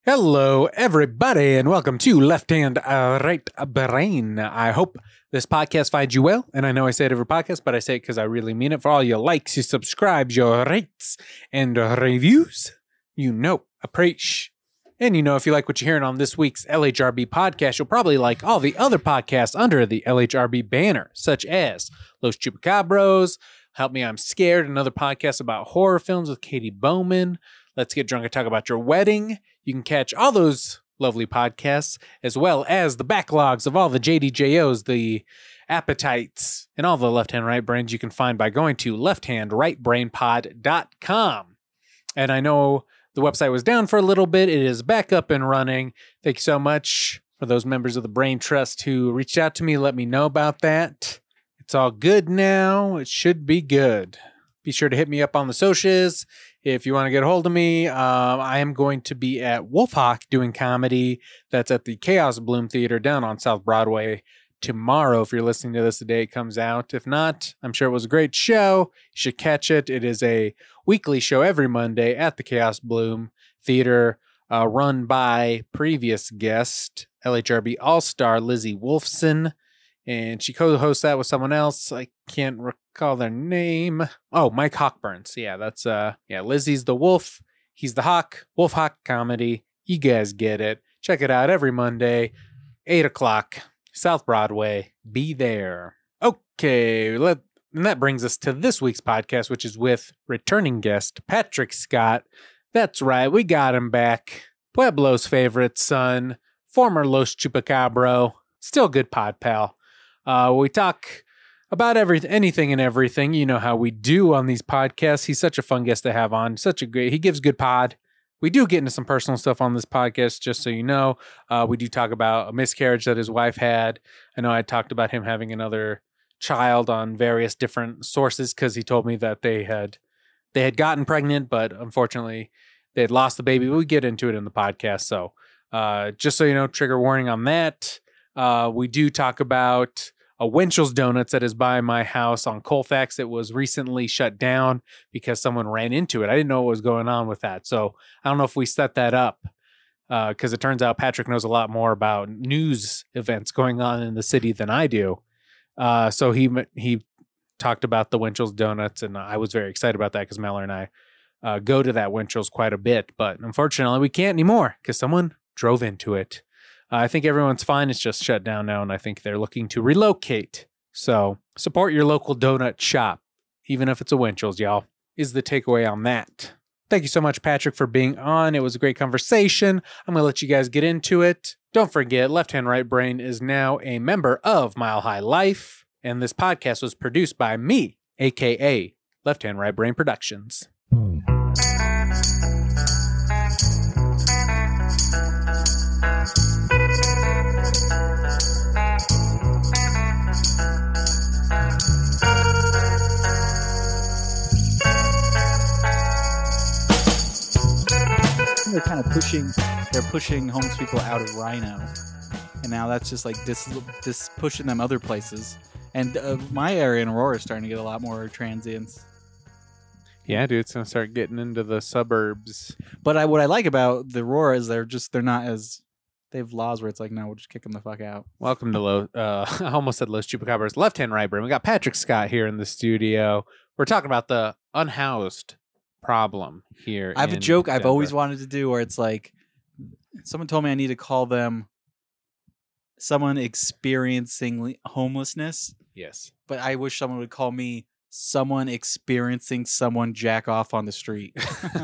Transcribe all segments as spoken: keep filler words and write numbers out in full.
Hello, everybody, and welcome to Left Hand, uh, Right Brain. I hope this podcast finds you well, and I know I say it every podcast, but I say it because I really mean it. For all your likes, your subscribes, your rates, and reviews, you know, appreciate. And you know, if you like what you're hearing on this week's L H R B podcast, you'll probably like all the other podcasts under the L H R B banner, such as Los Chupacabros, Help Me, I'm Scared, another podcast about horror films with Katie Bowman, Let's Get Drunk and Talk About Your Wedding. You can catch all those lovely podcasts, as well as the backlogs of all the J D J Os, the appetites, and all the Left Hand Right Brains you can find by going to left hand right brain pod dot com. And I know the website was down for a little bit. It is back up and running. Thank you so much for those members of the Brain Trust who reached out to me. Let me know about that. It's all good now. It should be good. Be sure to hit me up on the socials. If you want to get a hold of me, um, I am going to be at Wolfhawk doing comedy. That's at the Chaos Bloom Theater down on South Broadway tomorrow. If you're listening to this the day it comes out. If not, I'm sure it was a great show. You should catch it. It is a weekly show every Monday at the Chaos Bloom Theater, uh, run by previous guest, L H R B All-Star Lizzie Wolfson. And she co-hosts that with someone else. I can't recall their name. Oh, Mike Hawkburns. Yeah, that's, uh, yeah, Lizzie's the wolf. He's the hawk. Wolf Hawk comedy. You guys get it. Check it out every Monday, eight o'clock, South Broadway. Be there. Okay, let, and that brings us to this week's podcast, which is with returning guest Patrick Scott. That's right, we got him back. Pueblo's favorite son, former Los Chupacabro, still good pod pal. Uh, we talk about everything, anything and everything. You know how we do on these podcasts. He's such a fun guest to have on. Such a great, he gives good pod. We do get into some personal stuff on this podcast, just so you know. Uh, we do talk about a miscarriage that his wife had. I know I talked about him having another child on various different sources because he told me that they had they had gotten pregnant, but unfortunately they had lost the baby. We'll get into it in the podcast. So uh, just so you know, trigger warning on that. Uh, we do talk about a Winchell's Donuts that is by my house on Colfax. It was recently shut down because someone ran into it. I didn't know what was going on with that. So I don't know if we set that up because uh, it turns out Patrick knows a lot more about news events going on in the city than I do. Uh, so he he talked about the Winchell's Donuts, and I was very excited about that because Mallory and I uh, go to that Winchell's quite a bit. But unfortunately, we can't anymore because someone drove into it. Uh, I think everyone's fine. It's just shut down now, and I think they're looking to relocate. So support your local donut shop, even if it's a Winchell's, y'all, is the takeaway on that. Thank you so much, Patrick, for being on. It was a great conversation. I'm going to let you guys get into it. Don't forget, Left Hand Right Brain is now a member of Mile High Life, and this podcast was produced by me, a k a. Left Hand Right Brain Productions. They're kind of pushing, they're pushing homeless people out of Rhino, and now that's just like dis, dis pushing them other places. And uh, my area in Aurora is starting to get a lot more transients. Yeah, dude, it's gonna start getting into the suburbs. But I, what I like about the Aurora is they're just they're not as they have laws where it's like, no, we'll just kick them the fuck out. Welcome to Lo. Uh, I almost said Los Chupacabras. Left Hand Right Brain. We got Patrick Scott here in the studio. We're talking about the unhoused problem here. I have a joke Denver. I've always wanted to do where it's like, someone told me I need to call them someone experiencing homelessness. Yes. But I wish someone would call me someone experiencing someone jack off on the street.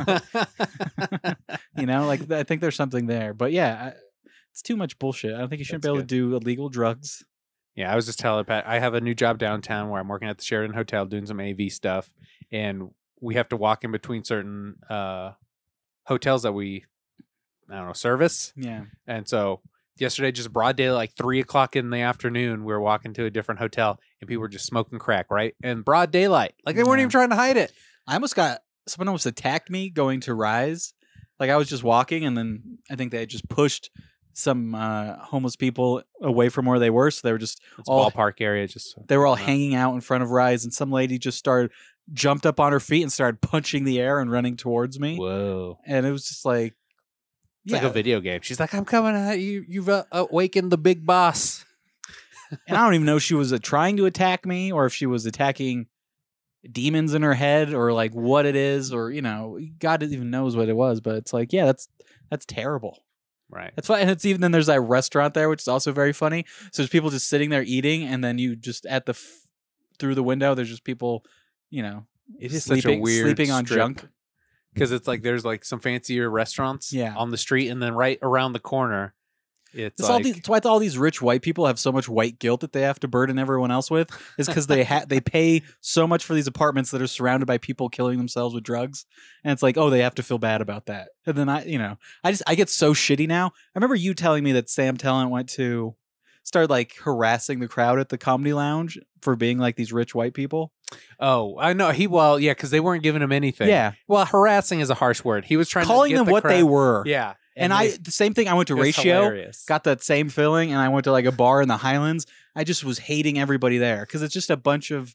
You know, like I think there's something there. But yeah, it's too much bullshit. I don't think you shouldn't That's be able good. to do illegal drugs. Yeah, I was just telling Pat, I have a new job downtown where I'm working at the Sheraton Hotel doing some A V stuff. And we have to walk in between certain uh, hotels that we, I don't know, service. Yeah. And so yesterday, just broad day, like three o'clock in the afternoon, we were walking to a different hotel and people were just smoking crack, right? And broad daylight. Like they weren't yeah. even trying to hide it. I almost got, someone almost attacked me going to Rise. Like I was just walking and then I think they had just pushed some uh, homeless people away from where they were. So they were just it's all ballpark area. Just They were all hanging out in front of Rise and some lady just started, jumped up on her feet and started punching the air and running towards me. Whoa. And it was just like, It's like a video game. She's like, I'm coming at you. You've uh, awakened the big boss. And I don't even know if she was uh, trying to attack me or if she was attacking demons in her head or like what it is, or, you know, God even knows what it was. But it's like, yeah, that's that's terrible. Right. That's fine. And it's even then there's that restaurant there, which is also very funny. So there's people just sitting there eating, and then you just at the f- through the window, there's just people, you know, It is sleeping, such a weird sleeping on strip. junk. Because it's like there's like some fancier restaurants Yeah. on the street, and then right around the corner, it's It's like all these, it's why all these rich white people have so much white guilt that they have to burden everyone else with. Is because they ha- they pay so much for these apartments that are surrounded by people killing themselves with drugs, and it's like, oh, they have to feel bad about that. And then I, you know, I just I get so shitty now. I remember you telling me that Sam Talent went to start like harassing the crowd at the Comedy Lounge for being like these rich white people. oh, I know he well, yeah, because they weren't giving him anything. Yeah, Well, harassing is a harsh word. He was trying calling to get them the what crowd- they were. Yeah, And, I they- the same thing. I went to it was Ratio. hilarious. Got that same feeling, and I went to like a bar in the Highlands. I just was hating everybody there because it's just a bunch of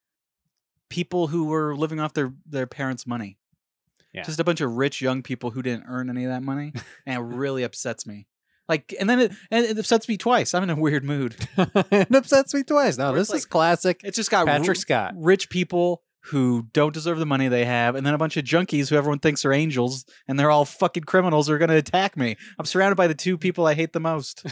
people who were living off their their parents' money. Yeah. Just a bunch of rich young people who didn't earn any of that money, and it really upsets me. Like, and then it, and it upsets me twice. I'm in a weird mood. It upsets me twice. No, Where this it's is like- classic. It's just got Patrick ri- Scott. rich people who don't deserve the money they have, and then a bunch of junkies who everyone thinks are angels, and they're all fucking criminals who are going to attack me. I'm surrounded by the two people I hate the most.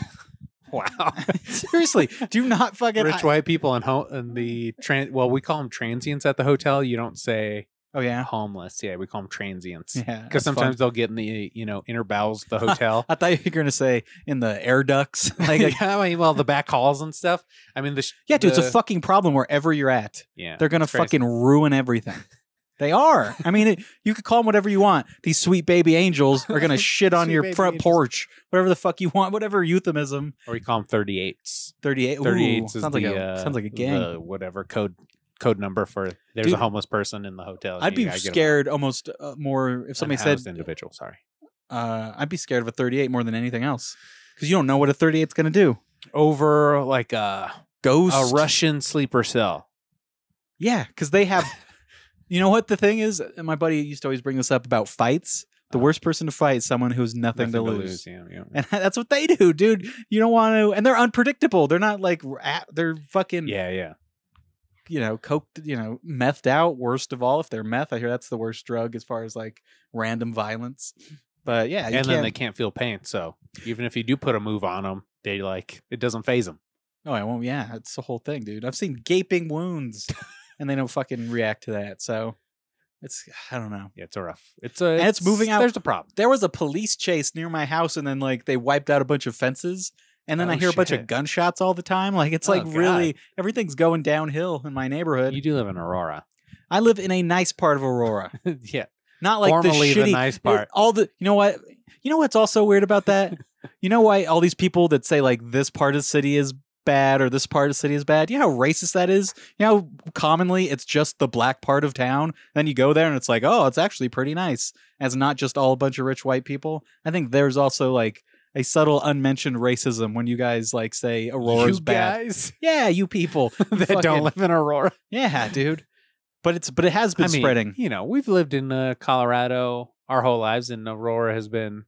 Wow. Seriously, do not fucking Rich I- white people and ho- and the tran well, we call them transients at the hotel. You don't say Oh yeah, homeless. Yeah, we call them transients. yeah. Because that's sometimes fun. they'll get in the you know inner bowels of the hotel. I thought you were going to say in the air ducts. like, like, yeah, I mean, well, the back halls and stuff. I mean, the sh- yeah, dude, it's the- a fucking problem wherever you're at. yeah. They're gonna it's crazy. fucking ruin everything. They are. I mean, it, you could call them whatever you want. These sweet baby angels are gonna shit on Sweet your baby front angels. porch, whatever the fuck you want, whatever euphemism. or we call them thirty-eights. Thirty-eight. Ooh, thirty-eights is sounds the like a uh, sounds like a gang. the whatever code code number for there's Dude, a homeless person in the hotel. I'd You be gotta get 'em scared almost uh, more if somebody out. said. Unhoused individual. Sorry. Uh, I'd be scared of a thirty-eight more than anything else because you don't know what a thirty-eight's gonna do. Over like a Ghost. a Russian sleeper cell. Yeah, because they have. You know what the thing is? And my buddy used to always bring this up about fights. The worst person to fight is someone who's nothing, to lose. Yeah, yeah. And that's what they do, dude. You don't want to, and they're unpredictable. They're not like ra- they're fucking, yeah, yeah. you know, coked, you know, methed out. Worst of all, if they're meth, I hear that's the worst drug as far as like random violence. But yeah, you And can't, then they can't feel pain. So even if you do put a move on them, they like it doesn't phase them. oh, I won't. Yeah, it's the whole thing, dude. I've seen gaping wounds, and they don't fucking react to that. So it's I don't know. Yeah, it's a rough. It's a. And it's moving out- There's a problem. There was a police chase near my house, and then like they wiped out a bunch of fences. And then Oh, I hear a bunch shit. of gunshots all the time. Like it's Oh, like God. really everything's going downhill in my neighborhood. You do live in Aurora. I live in a nice part of Aurora, Yeah. not like Formerly the the shitty. nice part. All the you know what you know what's also weird about that. You know why all these people that say like this part of the city is bad or this part of the city is bad. You know how racist that is. You know how commonly it's just the black part of town. Then you go there and it's like, oh, it's actually pretty nice. As not just all a bunch of rich white people. I think there's also like a subtle unmentioned racism when you guys like say Aurora's you bad. guys Yeah, you people that fucking- don't live in Aurora. Yeah, dude. But it's but it has been I mean, spreading. You know, we've lived in uh, Colorado our whole lives, and Aurora has been.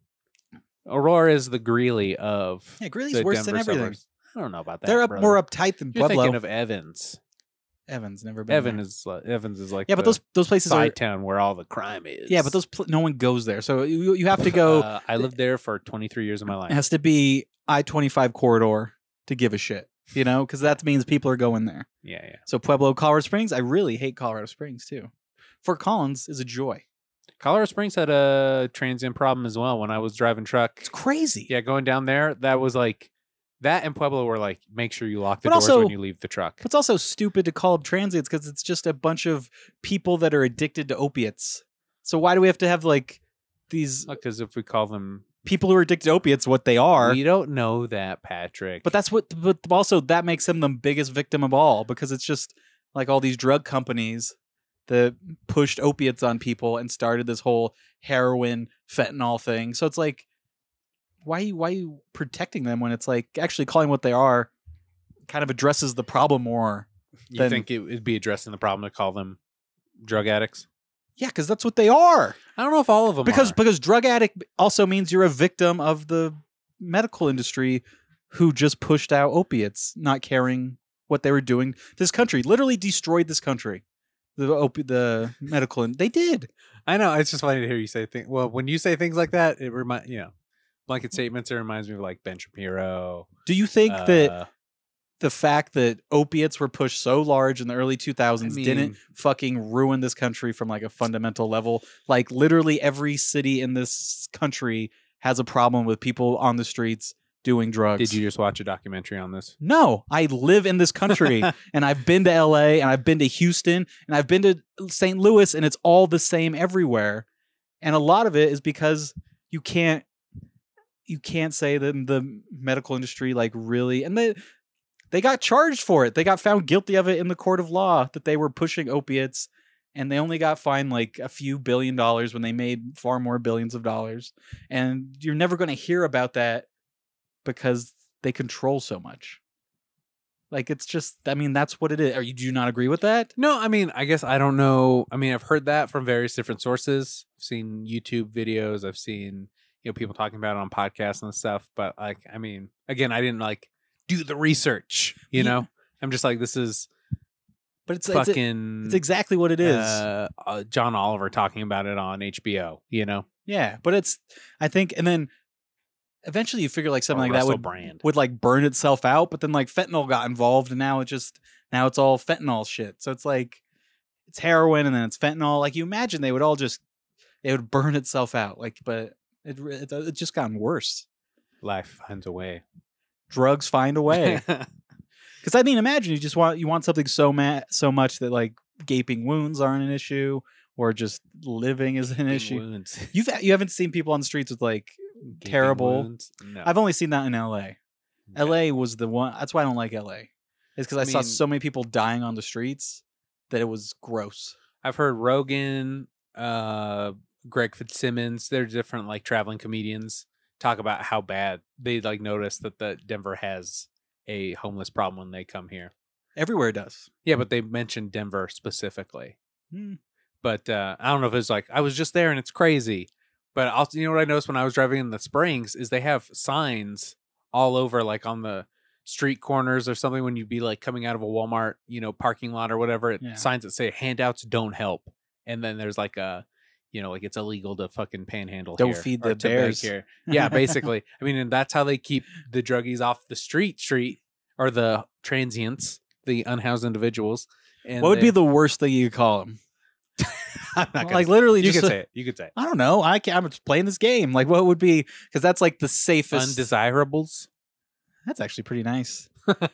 Aurora is the Greeley of. Yeah, Greeley's the worse Denver than everything. suburbs. I don't know about that. They're up brother. more uptight than You're Pueblo. thinking of Evans. Evans never been. Evan there. is like, Evans is like Yeah, but the those those places are. side town where all the crime is. Yeah, but those pl- no one goes there, so you you have to go. Uh, I lived there for twenty-three years of my life. It has to be I twenty-five corridor to give a shit, you know, because that means people are going there. Yeah, yeah. So Pueblo, Colorado Springs, I really hate Colorado Springs too. Fort Collins is a joy. Colorado Springs had a transient problem as well when I was driving truck. It's crazy. Yeah, going down there, that was like that and Pueblo were like, make sure you lock the But doors also- when you leave the truck. It's also stupid to call them transients because it's just a bunch of people that are addicted to opiates. So why do we have to have like these Because if we call them, people who are addicted to opiates? What they are. we don't know that, Patrick. But that's what. But also, that makes him the biggest victim of all because it's just like all these drug companies that pushed opiates on people and started this whole heroin fentanyl thing. So it's like, why? you- Why are you protecting them when it's like actually calling what they are kind of addresses the problem more? you then- think it would be addressing the problem to call them drug addicts? Yeah, because that's what they are. I don't know if all of them Because are. because drug addict also means you're a victim of the medical industry who just pushed out opiates, not caring what they were doing. This country literally destroyed this country. The opi- the medical and they did. I know it's just funny to hear you say things. Well, when you say things like that, it remind you know blanket statements. It reminds me of like Ben Shapiro. Do you think uh, that the fact that opiates were pushed so large in the early two thousands I mean- didn't fucking ruin this country from like a fundamental level? Like literally every city in this country has a problem with people on the streets doing drugs. Did you just watch a documentary on this? No, I live in this country and I've been to L A and I've been to Houston and I've been to Saint Louis and it's all the same everywhere. And a lot of it is because you can't you can't say that the medical industry like really and they they got charged for it. They got found guilty of it in the court of law that they were pushing opiates and they only got fined like a few billion dollars when they made far more billions of dollars. And you're never going to hear about that because they control so much. Like it's just, I mean, that's what it is. Are you, do you not agree with that? No, I mean, I guess I don't know. I mean, I've heard that from various different sources. I've seen YouTube videos. I've seen, you know, people talking about it on podcasts and stuff. But like, I mean, again, I didn't like do the research, you Yeah. know? I'm just like, this is But it's, it's, fucking it's exactly what it is. Uh, uh, John Oliver talking about it on H B O, you know? Yeah, but it's, I think, and then eventually you figure like something Or like that Russell would, Brand. would like burn itself out. But then like fentanyl got involved and now it just, now it's all fentanyl shit. So it's like, it's heroin and then it's fentanyl. Like you imagine they would all just, it would burn itself out. Like, but it, it, it just gotten worse. Life finds a way. Drugs find a way. Because I mean, imagine you just want you want something so ma- so much that like gaping wounds aren't an issue, or just living is an issue. Wounds. You've you haven't seen people on the streets with like Gaping terrible. wounds? No. I've only seen that in L A. No. L A was the one. That's why I don't like L A. It's because I, I saw mean- so many people dying on the streets that it was gross. I've heard Rogan, uh, Greg Fitzsimmons, they're different like traveling comedians talk about how bad they like notice that the Denver has a homeless problem when they come here. Everywhere does. Yeah, but they mentioned Denver specifically. Hmm. But uh, I don't know if it's like I was just there and it's crazy. But also, you know what I noticed when I was driving in the Springs is they have signs all over, like on the street corners or something. When you be like coming out of a Walmart, you know, parking lot or whatever, it, Yeah. signs that say handouts don't help. And then there's like a, you know, like it's illegal to fucking panhandle. Don't here feed or the to beg bears. here. Yeah, basically. I mean, and that's how they keep the druggies off the street, street or the transients, the unhoused individuals. And What would they- be the worst thing you could call them? I'm not gonna Like say- literally, you just could a- say it. You could say it. I don't know. I can't, I'm just playing this game. Like, what would be? Because that's like the safest. Undesirables. That's actually pretty nice.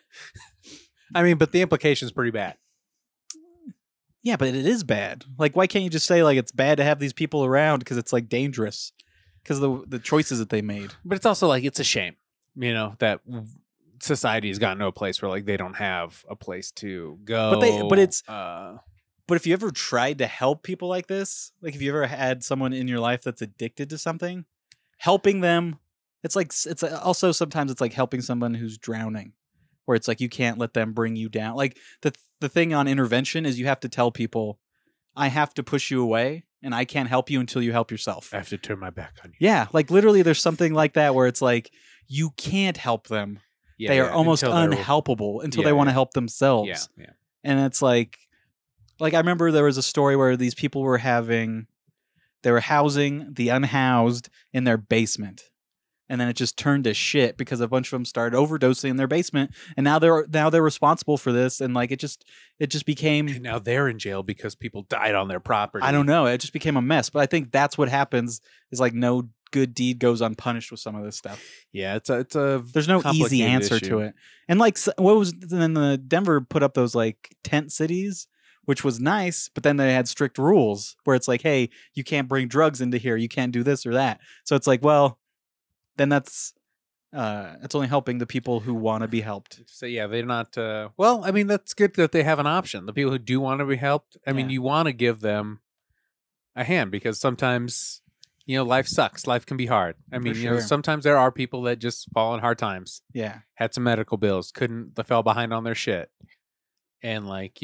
I mean, but the implication is pretty bad. Yeah, but it is bad. Like, why can't you just say like it's bad to have these people around because it's like dangerous because the the choices that they made. But it's also like it's a shame, you know, that society has gotten to a place where like they don't have a place to go. But they- but it's- uh, But if you ever tried to help people like this, like if you ever had someone in your life that's addicted to something, helping them, it's like it's also sometimes it's like helping someone who's drowning, where it's like you can't let them bring you down. Like the the thing on intervention is you have to tell people, I have to push you away, and I can't help you until you help yourself. I have to turn my back on you. Yeah, like literally, there's something like that where it's like you can't help them. Yeah, they yeah, are almost until they're- unhelpable until Yeah, they want to yeah. help themselves. Yeah, yeah. And it's like, like I remember there was a story where these people were having, they were housing the unhoused in their basement, and then it just turned to shit because a bunch of them started overdosing in their basement, and now they're now they're responsible for this, and like it just it just became. And now they're in jail because people died on their property. I don't know. It just became a mess. But I think that's what happens is like no good deed goes unpunished with some of this stuff. Yeah, it's a it's a There's no easy complicated answer issue. to it. And like s- what was then the Denver put up those like tent cities, which was nice, but then they had strict rules where it's like, hey, you can't bring drugs into here, you can't do this or that. So it's like, well, then that's uh it's only helping the people who want to be helped. So yeah, they're not. Uh, well, I mean, that's good that they have an option. The people who do want to be helped, I mean, Yeah. you want to give them a hand because sometimes, you know, life sucks. Life can be hard. I For mean, you know, sure. sometimes there are people that just fall in hard times. Yeah. Had some medical bills, couldn't, they fell behind on their shit, and like, you know,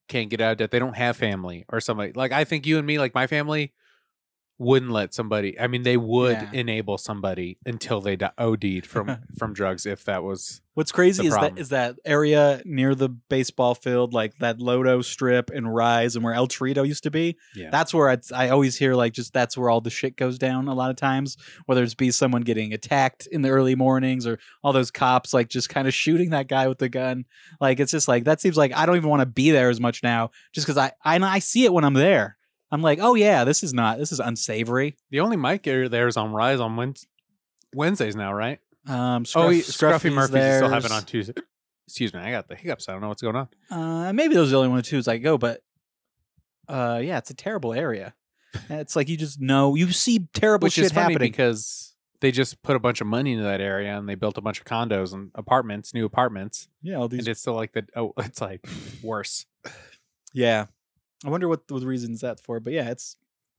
can't get out of debt. They don't have family or somebody. Like I think you and me, like my family, wouldn't let somebody. I mean, they would Yeah. enable somebody until they di- O D'd from from drugs if that was. What's crazy the is that problem. is that area near the baseball field, like that Lodo Strip and Rise, and where El Torito used to be. Yeah. That's where I'd, I always hear like just that's where all the shit goes down a lot of times. Whether it's be someone getting attacked in the early mornings or all those cops like just kind of shooting that guy with the gun. Like it's just like that seems like I don't even want to be there as much now, just because I, I I see it when I'm there. I'm like, oh yeah, this is not this is unsavory. The only mic area there is on Rise on Wednes- Wednesdays now, right? Um, oh, Scruff, he, Scruffy Murphy's there. still have it on Tuesday. Excuse me, I got the hiccups. I don't know what's going on. Uh, maybe those are the only one or twos I go, but uh, yeah, it's a terrible area. It's like you just know you see terrible Which shit is funny happening. because they just put a bunch of money into that area and they built a bunch of condos and apartments, new apartments, Yeah, all these. and it's still like the oh, it's like worse. Yeah, I wonder what the reasons that's for. But yeah, it's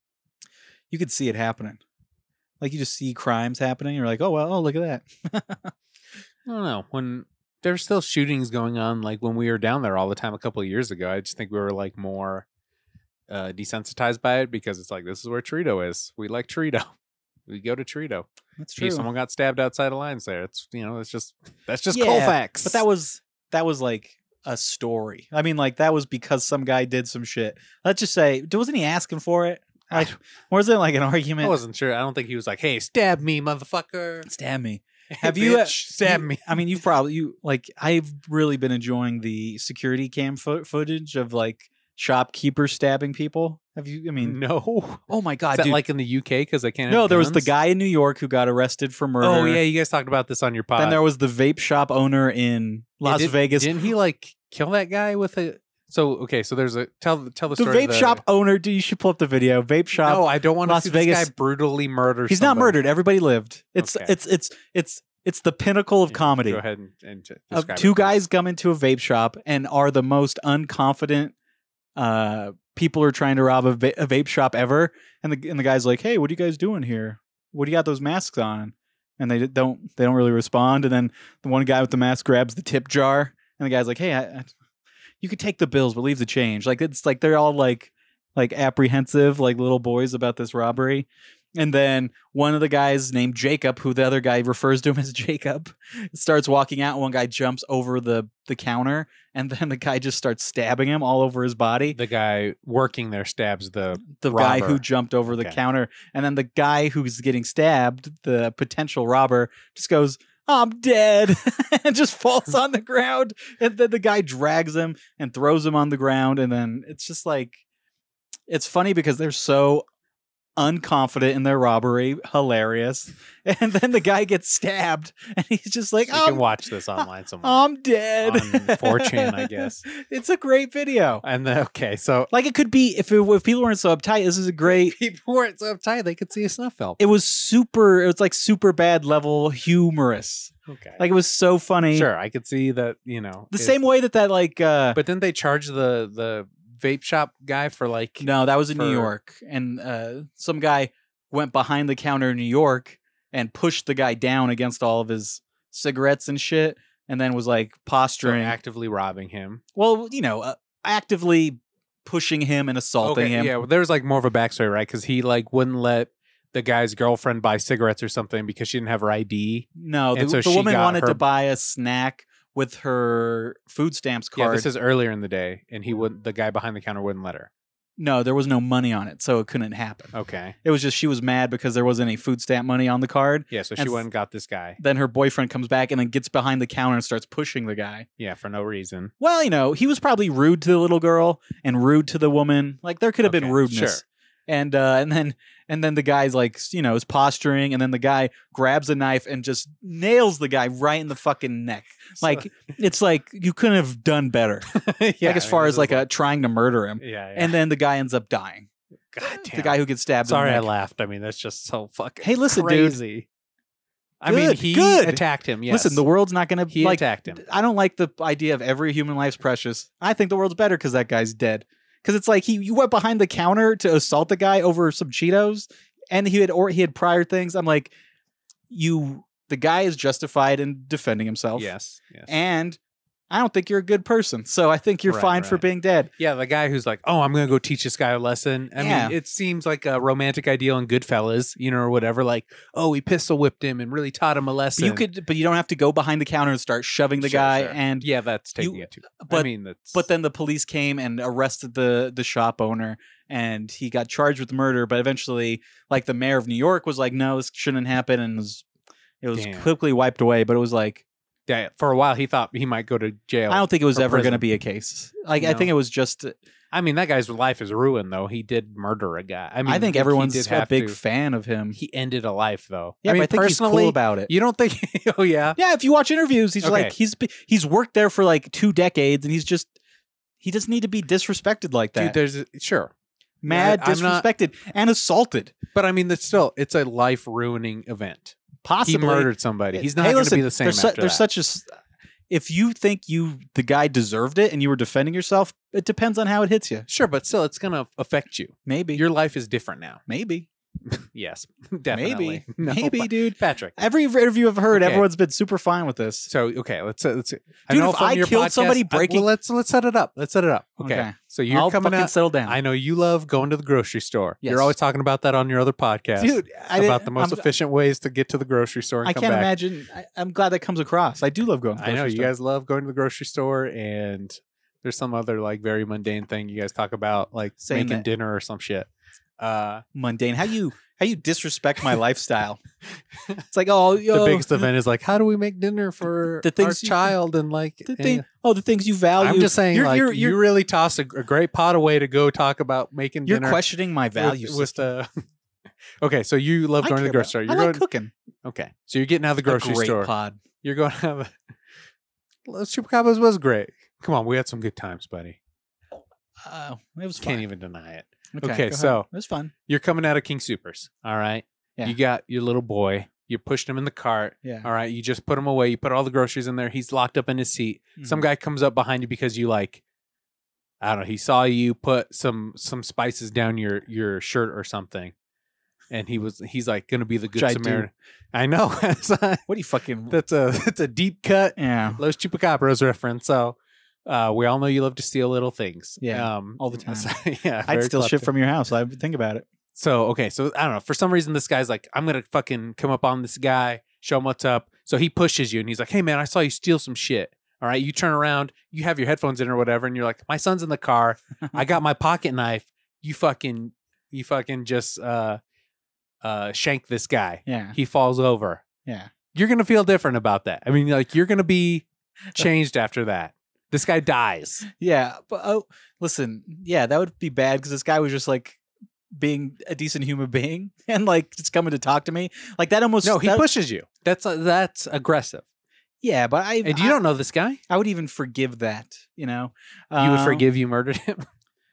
you could see it happening. Like you just see crimes happening. You're like, oh well, oh look at that. I don't know when there's still shootings going on. Like when we were down there all the time a couple of years ago, I just think we were like more uh, desensitized by it because it's like this is where Torito is. We like Torito. We go to Torito. That's Gee, true. someone got stabbed outside of lines there. It's you know, it's just that's just Yeah, Colfax. But that was that was like a story. I mean, like that was because some guy did some shit. Let's just say, wasn't he asking for it? Like, was it like an argument? I wasn't sure. I don't think he was like, "Hey, stab me, motherfucker." Stab me. Hey, Have you uh, bitch, stab you- me? I mean, you've probably you like. I've really been enjoying the security cam fo- footage of like shopkeepers stabbing people. Have you? I mean, No. oh my Is god, that dude! like in the U K because they can't? no, have there was the guns? guy in New York who got arrested for murder. Oh yeah, you guys talked about this on your pod. Then there was the vape shop owner in Yeah, Las did- Vegas. Didn't he like kill that guy with a? So okay, so there's a tell tell the the story. vape of the, shop owner. Dude, you should pull up the video. Vape shop. No, I don't want to Las see Vegas. this guy brutally murder. He's not somebody. murdered. Everybody lived. It's Okay. it's it's it's it's the pinnacle of Yeah, comedy. Go ahead and, and t- Uh, describe two it, please. guys come into a vape shop and are the most unconfident uh, people who are trying to rob a, va- a vape shop ever. And the and the guy's like, "Hey, what are you guys doing here? What do you got those masks on?" And they don't they don't really respond. And then the one guy with the mask grabs the tip jar, and the guy's like, "Hey, I, I, you could take the bills, but leave the change." Like it's like they're all like like apprehensive, like little boys about this robbery. And then one of the guys named Jacob, who the other guy refers to him as Jacob, starts walking out. And one guy jumps over the, the counter, and then the guy just starts stabbing him all over his body. The guy working there stabs the. The guy robber. who jumped over the Okay. counter, and then the guy who's getting stabbed, the potential robber, just goes, "I'm dead," and just falls on the ground. And then the guy drags him and throws him on the ground. And then it's just like, it's funny because they're so unconfident in their robbery, hilarious. And then the guy gets stabbed, and he's just like, You can "I'm, watch this online somewhere. I'm dead." On four chan, I guess. It's a great video. And then okay, so Like it could be if it, if people weren't so uptight. This is a great. people weren't so uptight they could see a snuff film. It was super. It was like super bad level humorous. Okay, Like it was so funny. sure, I could see that. You know, The it's- same way that that like. uh But then they charge the the vape shop guy for like. No, that was in New for- York, and uh some guy went behind the counter in New York and pushed the guy down against all of his cigarettes and shit, and then was like so posturing. actively robbing him. well, you know, uh, actively pushing him and assaulting him. Yeah, well, there's like more of a backstory, right? Because he like wouldn't let the guy's girlfriend buy cigarettes or something because she didn't have her I D. No, the, And so the she woman got wanted her- to buy a snack with her food stamps Yeah, card. this is earlier in the day, and he would the guy behind the counter wouldn't let her. No, there was no money on it, so it couldn't happen. Okay, It was just she was mad because there wasn't any food stamp money on the card. yeah, so And she s- went and got this guy. Then her boyfriend comes back and then gets behind the counter and starts pushing the guy. Yeah, for no reason. Well, you know, he was probably rude to the little girl and rude to the woman. Like there could have been Okay, rudeness. sure. And uh, and then and then the guy's like, you know, is posturing, and then the guy grabs a knife and just nails the guy right in the fucking neck. Like it's like you couldn't have done better. yeah, like as far as like a trying to murder him. yeah, yeah. And then the guy ends up dying. God damn. The guy who gets stabbed. Sorry, in I the neck. laughed. I mean, that's just so fucking. Hey, listen, dude. crazy. I mean, Good, he good. attacked him. Yes, Listen, the world's not going to he like. attacked him. I don't like the idea of every human life's precious. I think the world's better because that guy's dead. Because it's like he you went behind the counter to assault the guy over some Cheetos, and he had or he had prior things. I'm like, you. The guy is justified in defending himself. Yes, yes. And I don't think you're a good person. So I think you're Right, fine for right. being dead. Yeah, the guy who's like, oh, I'm going to go teach this guy a lesson. I Yeah. mean, it seems like a romantic ideal in Goodfellas, you know, or whatever. Like, oh, we pistol whipped him and really taught him a lesson. But you could, but you don't have to go behind the counter and start shoving the Sure, guy. sure. And Yeah, that's taking you- it too. I but- mean, that's. But then the police came and arrested the the shop owner, and he got charged with murder. But eventually, like the mayor of New York was like, "No, this shouldn't happen," and it was it was Damn. quickly wiped away. But it was like, yeah, for a while, he thought he might go to jail. I don't think it was or ever going to prison. be a case. Like I No. think it was just. I mean, that guy's life is ruined, though. He did murder a guy. I mean, I think he everyone's did a have big to. fan of him. He ended a life, though. Yeah, I mean, but I think he's personally, cool about it. you don't think? Oh yeah, Yeah, if you watch interviews, he's Okay. like he's he's worked there for like two decades, and he's just he doesn't need to be disrespected like that. dude. There's a- sure, Mad, I- I'm not- disrespected, and assaulted. but I mean, that's still it's a life ruining event. Possibly He murdered somebody. He's not Hey, going to listen, be the same There's, su- after there's that. such a. s- If you think you the guy deserved it and you were defending yourself, it depends on how it hits you. Sure, but still, it's going to affect you. Maybe. Your life is different now. maybe. Yes, definitely. Maybe. No, maybe, but- dude. Patrick. Every interview I've heard, Okay. everyone's been super fine with this. So okay, let's uh, let's. I Dude, know if from I your killed podcast- somebody I- breaking- well, let's let's set it up. Let's set it up. Okay. Okay. So you're I'll coming fucking out. settle down. I know you love going to the grocery store. Yes. You're always talking about that on your other podcast. Dude, I about didn't- the most I'm- efficient ways to get to the grocery store and I come can't back. imagine. I, I'm glad that comes across. I do love going. To the I know grocery you store. guys love going to the grocery store, and there's some other like very mundane thing you guys talk about, like Saying making that- dinner or some shit. Uh, mundane. How you how you disrespect my lifestyle? It's like oh, yo, the biggest event is like, how do we make dinner for The our things you- child? And like, The eh, thing, oh, the things you value. I'm just saying, you're, like, you're, you you're, really toss a, a great pot away to go talk about making you're dinner. questioning my values. with, with the. Okay, so you love I going to care the grocery store. about- You're I going. like cooking. Okay, so you're getting out of the grocery a great store. pod. You're going to have a. Los Chupacabras was great. Come on, we had some good times, buddy. Uh, it was Can't fun. even deny it. Okay, okay, go so- ahead. it was fun. You're coming out of King Supers. All right. Yeah. You got your little boy. You pushed him in the cart. Yeah. All right. You just put him away. You put all the groceries in there. He's locked up in his seat. Some Mhm. guy comes up behind you because you like, I don't know. He saw you put some some spices down your your shirt or something, and he was he's like going to be the good Which I do. Samaritan. I know. That's a, What do you fucking? that's a that's a deep cut yeah. Los Chupacabras reference. So. Uh, we all know you love to steal little things. Yeah, um, all the time. so- yeah, I'd very steal shit klepto. from your house. I would think about it. So, okay. So, I don't know. For some reason, this guy's like, I'm going to fucking come up on this guy, show him what's up. So he pushes you and he's like, hey, man, I saw you steal some shit. All right. You turn around, you have your headphones in or whatever. And you're like, my son's in the car. I got my pocket knife. You fucking, you fucking just uh, uh, shank this guy. Yeah. He falls over. Yeah. You're going to feel different about that. I mean, like, you're going to be changed after that. This guy dies. Yeah. But oh, listen. Yeah, that would be bad because this guy was just like being a decent human being and like just coming to talk to me. Like that almost. No, he that- pushes you. That's uh, that's aggressive. Yeah, but I. And you I, don't know this guy. I would even forgive that. You know. You would Um, forgive you murdered him.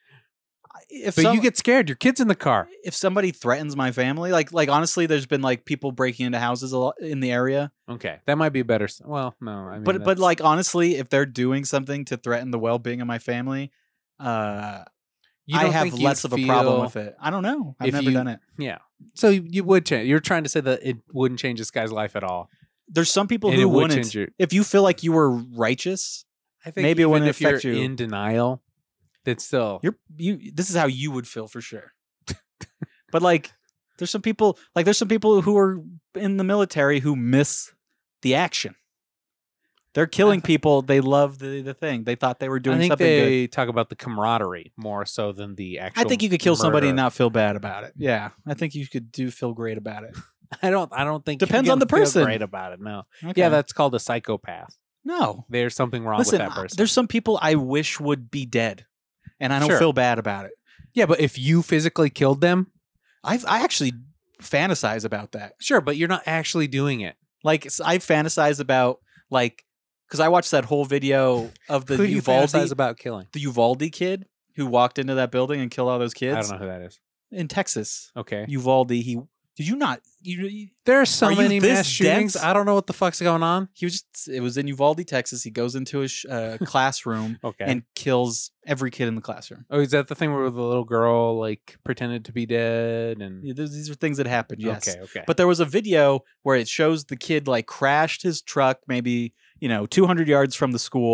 if But some- you get scared. Your kid's in the car. if somebody threatens my family, like like honestly, there's been like people breaking into houses a lot in the area. Okay, that might be better. s- Well, no, I mean, but but that's- like honestly, if they're doing something to threaten the well being of my family, uh, you I don't have think you'd less of a problem feel- with it. I don't know. I've if never you- done it. Yeah, so you, you would change. You're trying to say that it wouldn't change this guy's life at all. There's some people And who it would wouldn't. change your- If you feel like you were righteous, I think Maybe it even wouldn't if you're affect you. in denial, that's still. you're you. This is how you would feel for sure. But like, there's some people like there's some people who are in the military who miss the action. They're killing people. They love the the thing. They thought they were I doing think something good. they talk about the camaraderie more so than the actual. I think you could kill somebody and murder. not feel bad about it. Yeah, I think you could do feel great about it. I don't. I don't think. you Depends can on the feel person. Great about it. No. Okay. Yeah, that's called a psychopath. no. There's something wrong Listen, with that person. there's some people I wish would be dead, and I don't Sure. feel bad about it. Yeah, but if you physically killed them, I I actually fantasize about that. sure, but you're not actually doing it. Like s- I fantasize about like because I watched that whole video of the Who do you Uvalde fantasize about killing? the Uvalde kid who walked into that building and killed all those kids I don't know who that is. in Texas. Okay. Uvalde. He did you not? You, you There are so Are you many this mass shootings. dense? I don't know what the fuck's going on. he was just, it was in Uvalde, Texas. He goes into a sh- uh, classroom Okay. and kills every kid in the classroom. oh, is that the thing where the little girl like pretended to be dead and Yeah, those- these are things that happened. Yes. Okay, okay. But there was a video where it shows the kid like crashed his truck maybe, you know, two hundred yards from the school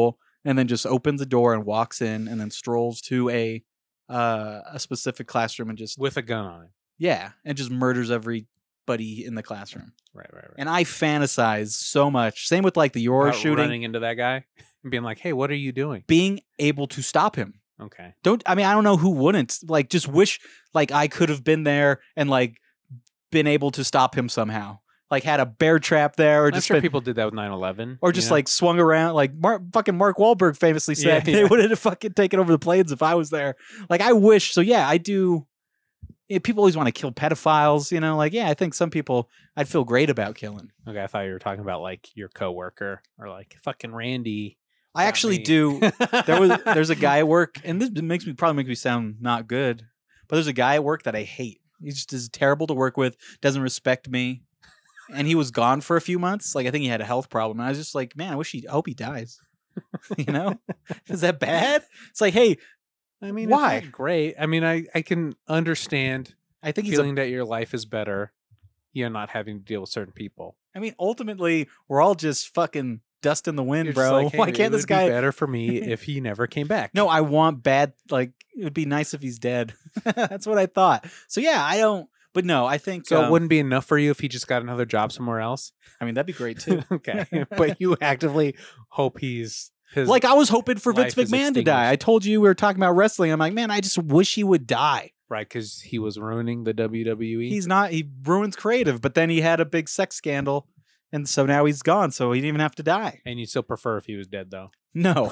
and then just opens the door and walks in and then strolls to a uh, a specific classroom and just With a gun on it. yeah, and just murders everybody in the classroom. Right, right, right. And I fantasize so much. Same with like the Aurora About shooting. running into that guy and being like, hey, what are you doing? Being able to stop him. Okay. Don't I mean I don't know who wouldn't like just wish like I could have been there and like been able to stop him somehow. Like had a bear trap there, or I'm just sure been, people did that with nine eleven. or just like swung around. Like Mark, fucking Mark Wahlberg famously said, Yeah, they yeah. would have fucking taken over the planes if I was there. Like I wish. So yeah, I do. Yeah, people always want to kill pedophiles, you know. Like yeah, I think some people I'd feel great about killing. Okay, I thought you were talking about like your coworker or like fucking Randy. I got actually me. do. There was there's a guy at work, and this makes me probably makes me sound not good, but there's a guy at work that I hate. He just is terrible to work with, doesn't respect me, and he was gone for a few months. Like I think he had a health problem, and I was just like, man, I wish he, I hope he dies. You know, is that bad? It's like, hey, I mean, why? It's not great. I mean, I I can understand I think he's. feeling A, that your life is better. You're not having to deal with certain people. I mean, ultimately, we're all just fucking dust in the wind, You're just bro. like, hey, Why can't it this would be guy? better for me if he never came back? No, I want bad. Like it would be nice if he's dead. That's what I thought. So yeah, I don't. But no, I think So um, it wouldn't be enough for you if he just got another job somewhere else. I mean, that'd be great too. Okay, but you actively hope he's his Like I was hoping for Vince life is McMahon to die. extinguished. I told you we were talking about wrestling. I'm like, man, I just wish he would die. right because he was ruining the W W E. He's not. He ruins creative, but then he had a big sex scandal, and so now he's gone. So he didn't even have to die. and you still prefer if he was dead, though. No,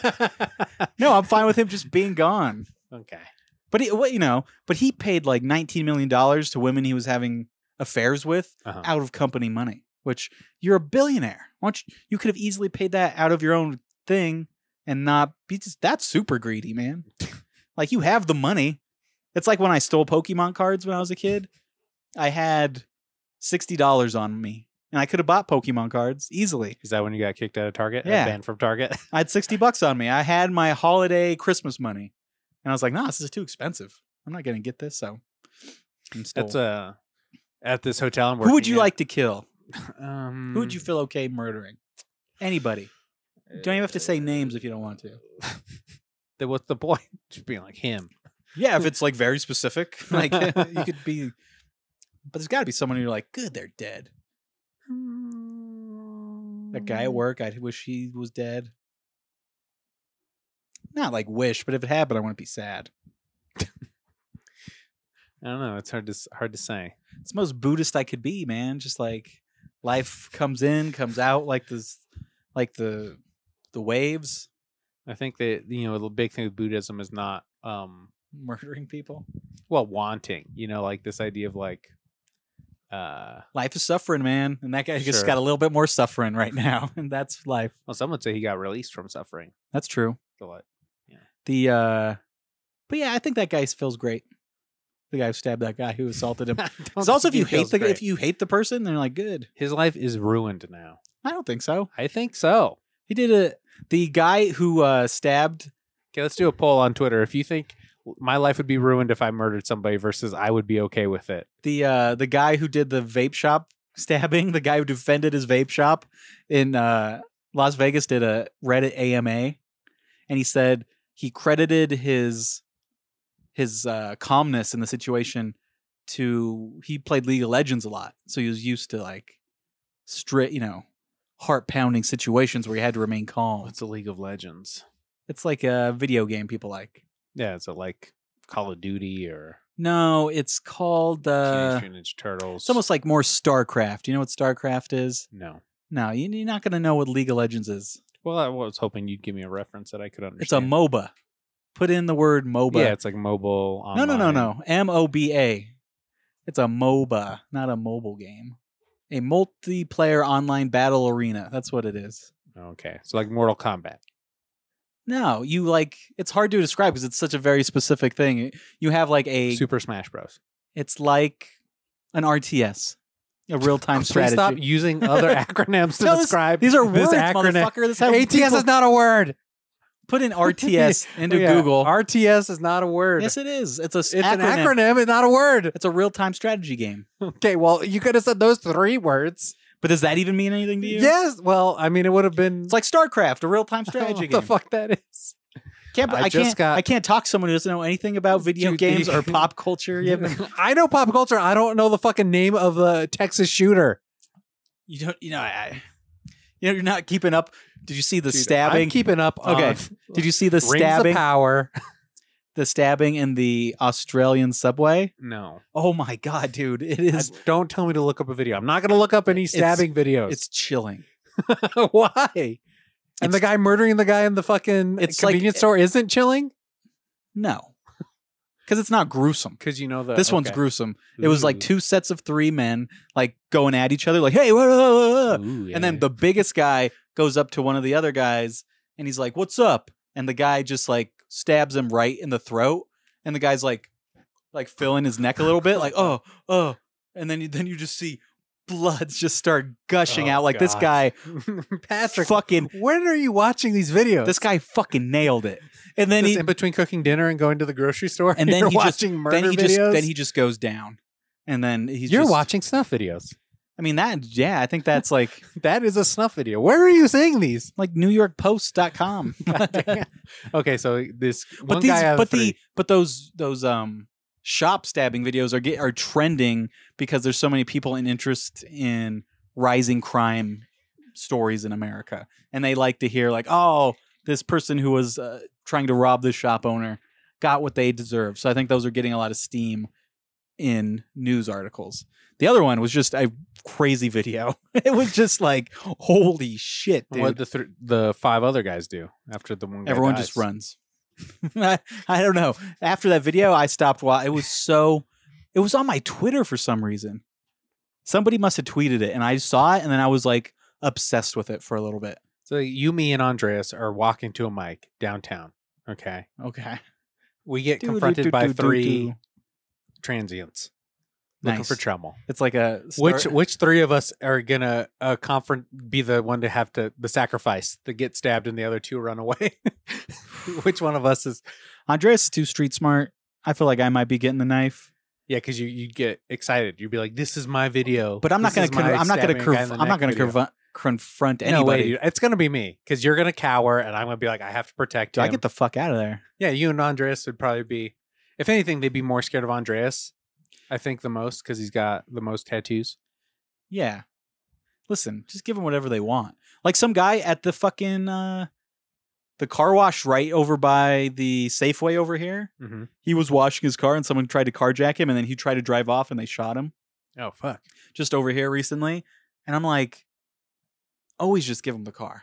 no, I'm fine with him just being gone. Okay. But he, what you know, but he paid like nineteen million dollars to women he was having affairs with Uh-huh. out of company money. Which you're a billionaire. Why don't you, you could have easily paid that out of your own thing and not be just that's super greedy, man. Like you have the money. It's like when I stole Pokemon cards when I was a kid. I had sixty dollars on me, and I could have bought Pokemon cards easily. Is that when you got kicked out of Target? Or Yeah. banned from Target. I had sixty bucks on me. I had my holiday Christmas money, and I was like, "Nah, this is too expensive. I'm not going to get this." So, I stole. That's uh at this hotel. I'm Who would working you at. like to kill? Um, Who would you feel okay murdering? Anybody. Don't even have to say names if you don't want to. Then what's the point? Just being like him. Yeah, if it's like very specific, like you could be. But there's got to be someone you're like, good, they're dead. That guy at work, I wish he was dead. Not like wish, but if it happened, I want to be sad. I don't know. It's hard to s- hard to say. It's the most Buddhist I could be, man. Just like life comes in, comes out like this, like the the waves, I think that you know the big thing with Buddhism is not um murdering people. well wanting. You know, like this idea of like uh Life is suffering, man, and that guy just Sure. got a little bit more suffering right now, and that's life. well, some would say he got released from suffering. That's true. So what? The uh, but yeah, I think that guy feels great. The guy who stabbed that guy who assaulted him. Because also, if you hate the if you hate the person, they're like good. his life is ruined now. I don't think so. I think so. He did a the guy who uh, stabbed. Okay, let's do a poll on Twitter. If you think my life would be ruined if I murdered somebody versus I would be okay with it. The uh, the guy who did the vape shop stabbing, the guy who defended his vape shop in uh, Las Vegas did a Reddit A M A, and he said he credited his his uh, calmness in the situation to he played League of Legends a lot, so he was used to like strict, you know, heart pounding situations where he had to remain calm. What's a League of Legends? It's like a video game people like. Yeah, is it like Call of Duty or No, it's called. Uh, Teenage Mutant Ninja Turtles? it's almost like more StarCraft. You know what StarCraft is? No. No, you- you're not going to know what League of Legends is. Well, I was hoping you'd give me a reference that I could understand. It's a MOBA. Put in the word MOBA. Yeah, it's like mobile. no, no, no, online. no. M O B A. It's a MOBA, not a mobile game. A multiplayer online battle arena. That's what it is. Okay, so like Mortal Kombat. No, you like. It's hard to describe because it's such a very specific thing. You have like a. Super Smash Bros. It's like an R T S, a real time Please strategy. stop using other acronyms to No, this- describe These are this words, acronym. motherfucker. That's how A T S people- is not a word. Put in R T S into Yeah, Google. R T S is not a word. Yes, it is. It's a it's an acronym. It's not a word. It's a real time strategy game. Okay, well, you could have said those three words. But does that even mean anything to you? Yes. Well, I mean, it would have been. It's like StarCraft, a real time what strategy the game. fuck that is. Can't, I I, just can't. got- I can't talk to someone who doesn't know anything about video Dude, games the- or pop culture. You, haven't- I know pop culture. I don't know the fucking name of the Texas shooter. you don't. You know. I, you know. You're not keeping up. Did you see the Dude, stabbing? I'm keeping up. Okay. On Did you see the Rings of stabbing? Power. The stabbing in the Australian subway. No. Oh my god, dude! It I- is. don't tell me to look up a video. I'm not going to look up any It's- stabbing videos. It's chilling. Why? And the It's- guy murdering the guy in the fucking It's like- convenience store isn't chilling? No, because it's not gruesome. Because you know the This one's okay. gruesome. It was like Ooh. two sets of three men, like going at each other, like, "Hey!" Whoa, whoa, whoa, whoa." Ooh, And then yeah. the biggest guy goes up to one of the other guys, and he's like, "What's up?" And the guy just like stabs him right in the throat, and the guy's like, like filling his neck a little bit, like, "Oh, oh," and then you, then you just see blood just start gushing Oh, out. Like this God. guy, Patrick, fucking, when are you watching these videos? this guy fucking nailed it. And then Just he, in between cooking dinner and going to the grocery store, and then you're he just, watching murder then he just, videos. then he just goes down, and then he's you're just, watching snuff videos. I mean that, yeah, I think that's like That is a snuff video. Where are you seeing these? like New York Post dot com. Okay, so this but one these, guy out of but three- the, but those, those um shop stabbing videos are get are trending because there's so many people in interest in rising crime stories in America, and they like to hear like, oh, this person who was uh, trying to rob this shop owner got what they deserve. So I think those are getting a lot of steam in news articles. The other one was just a crazy video. It was just like, holy shit, dude. what the th- the five other guys do after the one guy Everyone dies. just runs. I, I don't know. After that video, I stopped. While it was so, it was on my Twitter for some reason. Somebody must have tweeted it, and I saw it, and then I was like obsessed with it for a little bit. So you, me, and Andreas are walking to a mic downtown. Okay, Okay. we get Do, do, confronted do, by do, do, three do. transients looking Nice. for trouble. It's like a Which star- which three of us are gonna uh, confront be the one to have to the sacrifice to get stabbed and the other two run away? Which one of us is? Andreas is too street smart. I feel like I might be getting the knife, Yeah, because you you get excited. You'd be like, "This is my video," but I'm not This gonna. is my Con- I'm not gonna. stabbing a guy Conf- in the I'm not neck gonna video." conf- confront No way, anybody. dude. It's gonna be me because you're gonna cower and I'm gonna be like, "I have to protect Do him." I get the fuck out of there? Yeah, you and Andreas would probably be. If anything, they'd be more scared of Andreas. I think the most because he's got the most tattoos. Yeah. Listen, just give them whatever they want. Like some guy at the fucking uh the car wash right over by the Safeway over here. Mm-hmm. He was washing his car and someone tried to carjack him and then he tried to drive off and they shot him Oh fuck! just over here recently. And I'm like, always just give him the car.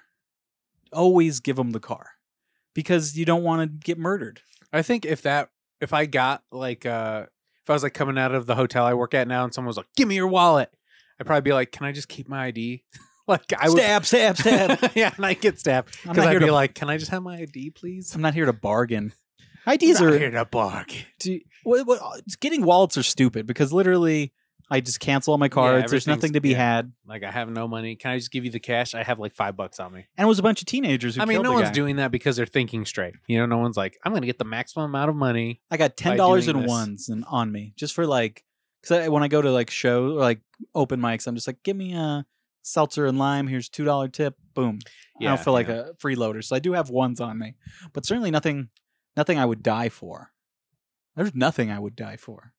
Always give him the car. Because you don't want to get murdered. I think if that if I got like uh if I was like coming out of the hotel I work at now and someone was like, "Give me your wallet," I'd probably be like, "Can I just keep my I D?" Like I would. Stab, stab, stab. Yeah, and I get stabbed I'm because not I'd here be to like, "Can I just have my I D, please?" I'm not here to bargain. I Ds I'm are not here to bargain. do, what, what, getting wallets are stupid because literally I just cancel all my cards. There's everything's- nothing to be yeah. had. Like I have no money. Can I just give you the cash? I have like five bucks on me. And it was a bunch of teenagers who I mean, killed no the one's guy. doing that because they're thinking straight. You know, no one's like, "I'm going to get the maximum amount of money." I got ten dollars doing in this. ones and on me just for like because when I go to like show or like open mics, I'm just like, give me a seltzer and lime. Here's two dollar tip. Boom. I don't feel like yeah. a freeloader, so I do have ones on me, but certainly nothing, nothing I would die for. There's nothing I would die for.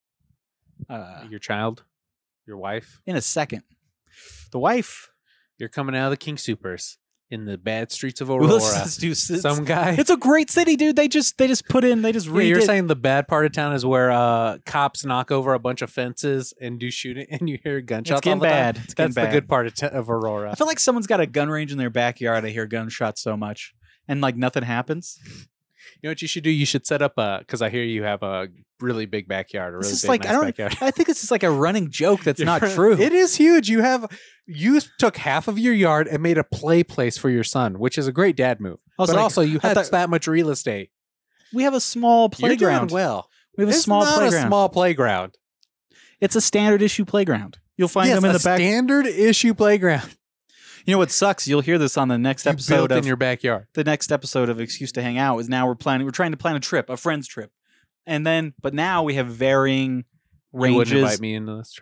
Uh, your child, your wife. in a second, the wife. You're coming out of the King Supers in the bad streets of Well, Aurora. let's do- it's- Some guy. It's a great city, dude. They just they just put in they just Yeah, redid. you're saying the bad part of town is where uh, cops knock over a bunch of fences and do shooting, and you hear gunshots. It's getting all the time? bad. It's getting That's the bad. good part of, t- of Aurora. I feel like someone's got a gun range in their backyard. I hear gunshots so much, and like nothing happens. You know what you should do? You should set up a because I hear you have a really big backyard, a really This is big like nice I don't. backyard. I think this is like a running joke that's not You're- true. It is huge. You have you took half of your yard and made a play place for your son, which is a great dad move. I was but like- also, you I had thought- that much real estate. We have a small You're playground. doing well. We have a It's small not playground. a small playground. It's a standard issue playground. You'll find Yes, them in a the back. standard issue playground. You know what sucks? You'll hear this on the next You episode built of in your backyard. the next episode of Excuse to Hang Out. Is now we're planning. We're trying to plan a trip, a friend's trip, and then but now we have varying You wouldn't ranges. invite me into this trip.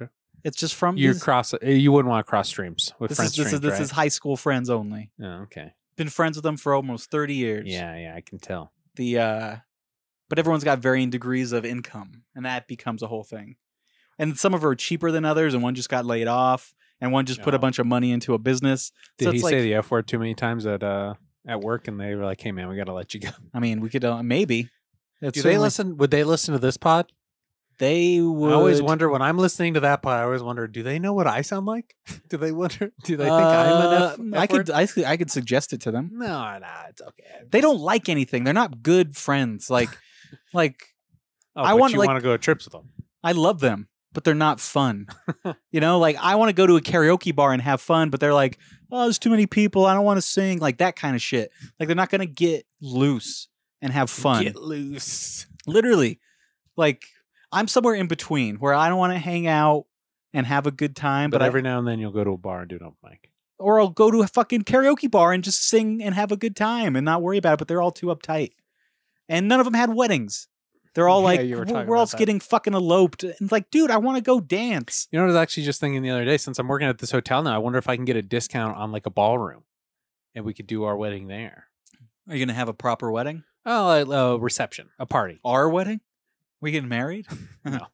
It's just from You this, cross. You wouldn't want to cross streams with this friends. is this is streams, this right? is high school friends only. Oh, okay. Been friends with them for almost thirty years. Yeah, yeah, I can tell. The uh, but everyone's got varying degrees of income, and that becomes a whole thing. And some of them are cheaper than others, and one just got laid off, and one just put a Oh. bunch of money into a business. Did so he it's say like, the F word too many times at uh at work, and they were like, "Hey, man, we got to let you go." I mean, we could uh, maybe. It's Do they certainly- listen? Would they listen to this pod? They would. I always wonder when I'm listening to that pod. I always wonder, do they know what I sound like? Do they wonder? Do they think I'm an F? Uh, I F could. word? I, could- I could suggest it to them. No, no, it's okay. They don't like anything. They're not good friends. Like, like Oh, I but want, you like- want to go to trips with them. I love them, but they're not fun. You know, like I want to go to a karaoke bar and have fun, but they're like, oh, there's too many people. I don't want to sing. Like that kind of shit. Like they're not gonna get loose and have fun. Get loose. Literally, like I'm somewhere in between where I don't want to hang out and have a good time, But but, I, every now and then you'll go to a bar and do an open mic. or I'll go to a fucking karaoke bar and just sing and have a good time and not worry about it. But they're all too uptight, and none of them had weddings. They're all Yeah, like, you were we're, talking we're all about that. getting fucking eloped. And it's like, dude, I want to go dance. You know what I was actually just thinking the other day? Since I'm working at this hotel now, I wonder if I can get a discount on like a ballroom, and we could do our wedding there. Are you gonna have a proper wedding? Oh, a, a reception, a party. Our wedding? We getting married? No.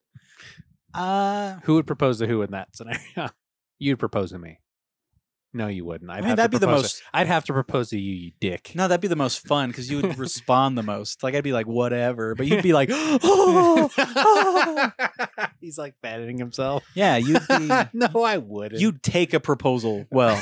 Uh, Who would propose to who in that scenario? You'd propose to me. No, you wouldn't. I'd I mean, have that'd to be the propose most- To, I'd have to propose to you, you dick. no, that'd be the most fun because you would respond the most. Like I'd be like, whatever, but you'd be like, oh, oh. He's like batting himself. Yeah, you'd be. No, I wouldn't. You'd take a proposal well.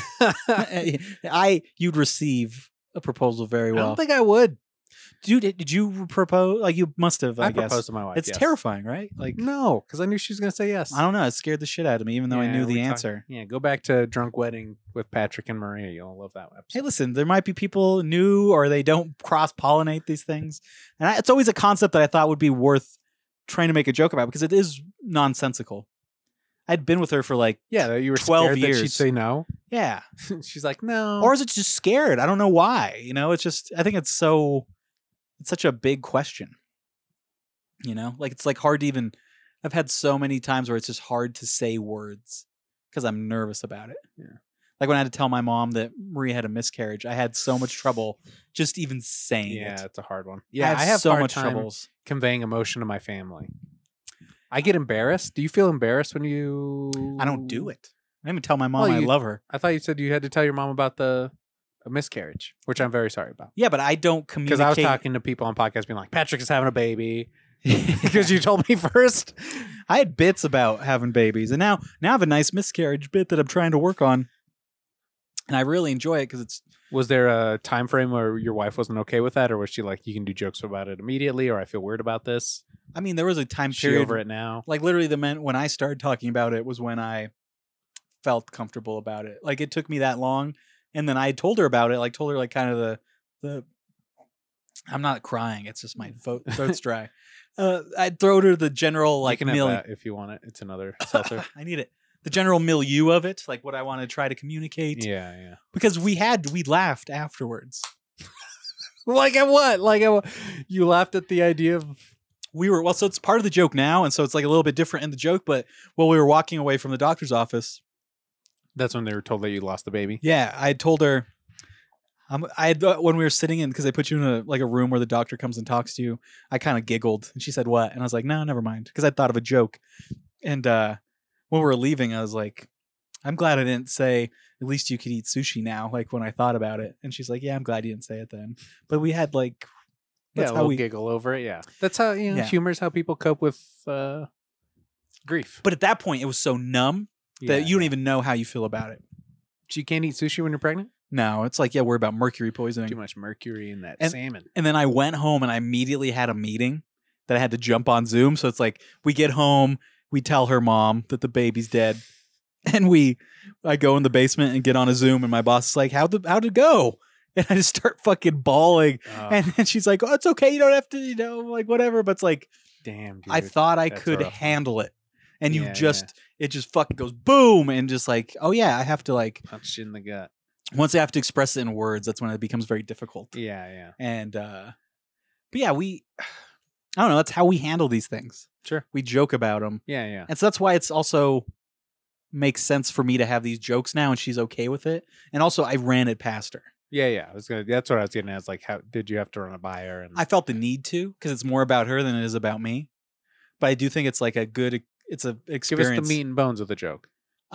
I you'd receive a proposal very I well. don't think I would. Dude, did, did you propose? Like you must have. I, I, guess proposed to my wife. it's yes. terrifying, right? Like No, because I knew she was going to say yes. I don't know. It scared the shit out of me, even though I Yeah, knew the we talked- answer. Yeah, go back to Drunk Wedding with Patrick and Maria. You'll love that Hey, episode. listen, there might be people new or they don't cross pollinate these things, and I, it's always a concept that I thought would be worth trying to make a joke about because it is nonsensical. I'd been with her for like Yeah, that you were twelve scared that she'd years. say no. yeah, She's like, no. or is it just scared? I don't know why. You know, it's just I think it's so it's such a big question. You know, like it's like hard to even. I've had so many times where it's just hard to say words because I'm nervous about it. Yeah. Like when I had to tell my mom that Maria had a miscarriage, I had so much trouble just even saying yeah, it. it's a hard one. I Yeah, have, I have so hard much time troubles. conveying emotion to my family. I get embarrassed. Do you feel embarrassed when you? I don't do it. I didn't even tell my mom Well, I you- love her. I thought you said you had to tell your mom about the a miscarriage, which I'm very sorry about. Yeah, but I don't Because communicate. I was talking to people on podcasts being like, Patrick is having a baby. Because you told me first. I had bits about having babies, and now now I have a nice miscarriage bit that I'm trying to work on, and I really enjoy it because it's. Was there a time frame where your wife wasn't okay with that, or was she like, you can do jokes about it immediately, or I feel weird about this? I mean, there was a time Is she period over it now? like literally the men when I started talking about it was when I felt comfortable about it. Like it took me that long, and then I told her about it. Like told her like kind of the the. I'm not crying. It's just my throat, throat's dry. Uh, I throw her the general like you can have million. that if you want it. It's another seltzer. I need it. The general milieu of it, like what I want to try to communicate. yeah, yeah. Because we had we laughed afterwards. Like at what? Like at what? You laughed at the idea of We were well, so it's part of the joke now, and so it's like a little bit different in the joke. But while we were walking away from the doctor's office, that's when they were told that you lost the baby. yeah, I had told her. Um, I had uh, when we were sitting in because they put you in a like a room where the doctor comes and talks to you. I kind of giggled, and she said, "What?" And I was like, "No, never mind," because I thought of a joke. And uh, when we were leaving, I was like, "I'm glad I didn't say at least you could eat sushi now." Like when I thought about it, and she's like, "Yeah, I'm glad you didn't say it then." But we had like, that's yeah, how we'll we. giggle over it. Yeah, that's how you know. Yeah. Humor is how people cope with uh, grief. But at that point, it was so numb Yeah, that you don't yeah. even know how you feel about it. So you can't eat sushi when you're pregnant. No, it's like, yeah, we're about mercury poisoning. Too much mercury in that And- salmon. And then I went home and I immediately had a meeting that I had to jump on Zoom. So it's like we get home, we tell her mom that the baby's dead, and we, I go in the basement and get on a Zoom, and my boss is like, "How'd the, how'd it go?" And I just start fucking bawling, Oh, and then she's like, "Oh, it's okay, you don't have to, you know, like whatever." But it's like damn, dude. I thought I that's could rough. handle it, and you Yeah, just it just fucking goes boom, and just like, oh yeah, I have to like. punched in the gut. Once I have to express it in words, that's when it becomes very difficult. Yeah, yeah. And uh but yeah, we I don't know, that's how we handle these things. Sure. We joke about them. Yeah, yeah. And so that's why it's also makes sense for me to have these jokes now, and she's okay with it. And also, I ran it past her. Yeah, yeah. I was gonna. That's what I was getting at. Is like, how did you have to run it by her? And I felt the need to because it's more about her than it is about me. But I do think it's like a good. It's a experience. give us the meat and bones of the joke.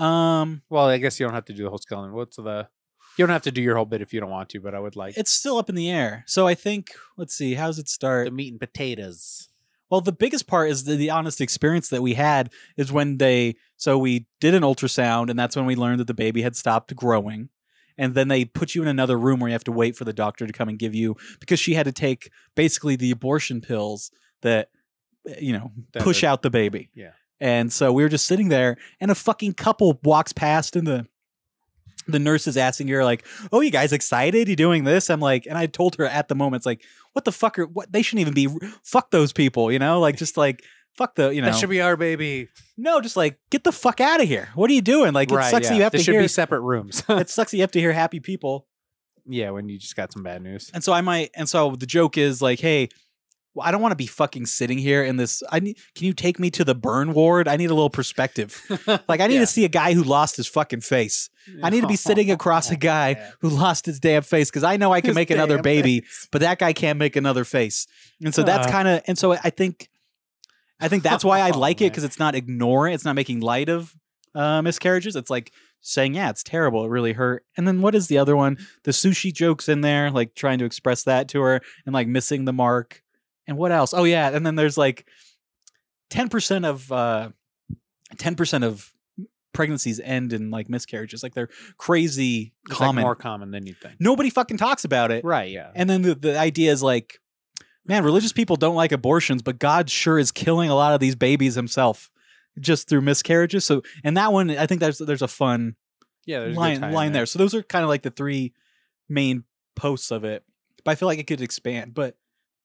Um. Well, I guess you don't have to do the whole skeleton. What's the? You don't have to do your whole bit if you don't want to, but I would like It's still up in the air. So I think. Let's see. How does it start? the meat and potatoes. Well, the biggest part is the, the honest experience that we had is when they, so we did an ultrasound, and that's when we learned that the baby had stopped growing. And then they put you in another room where you have to wait for the doctor to come and give you, because she had to take basically the abortion pills that, you know, That push would- out the baby. Yeah. And so we were just sitting there, and a fucking couple walks past, and the the nurse is asking her like, "Oh, you guys excited? You doing this?" I'm like, and I told her at the moment, it's like, what the fuck are what? They shouldn't even be. Fuck those people, you know? Like just like fuck the, you know. That should be our baby. No, just like get the fuck out of here. What are you doing? Like it Right, sucks yeah. that you have There to should hear. be separate rooms. It sucks that you have to hear happy people. Yeah, when you just got some bad news. And so I might. And so the joke is like, hey. Well, I don't want to be fucking sitting here in this. I need. Can you take me to the burn ward? I need a little perspective. Like I need Yeah. to see a guy who lost his fucking face. I need to be sitting across a guy Yeah. who lost his damn face because I know I can His make another damn baby, face. but that guy can't make another face. And so that's Uh. kind of. And so I think, I think that's why I Oh, like it man. because it's not ignoring. It's not making light of uh, miscarriages. It's like saying, yeah, it's terrible. It really hurt. And then what is the other one? The sushi jokes in there, like trying to express that to her and like missing the mark. And what else? Oh yeah, and then there's like ten percent of uh, ten percent of pregnancies end in like miscarriages. Like they're crazy It's common. like more common than you think. Nobody fucking talks about it. Right, yeah. And then the, the idea is like, man, religious people don't like abortions, but God sure is killing a lot of these babies himself just through miscarriages. So, and that one, I think there's there's a fun yeah, there's a good line tie in line there. So those are kind of like the three main posts of it. But I feel like it could expand. But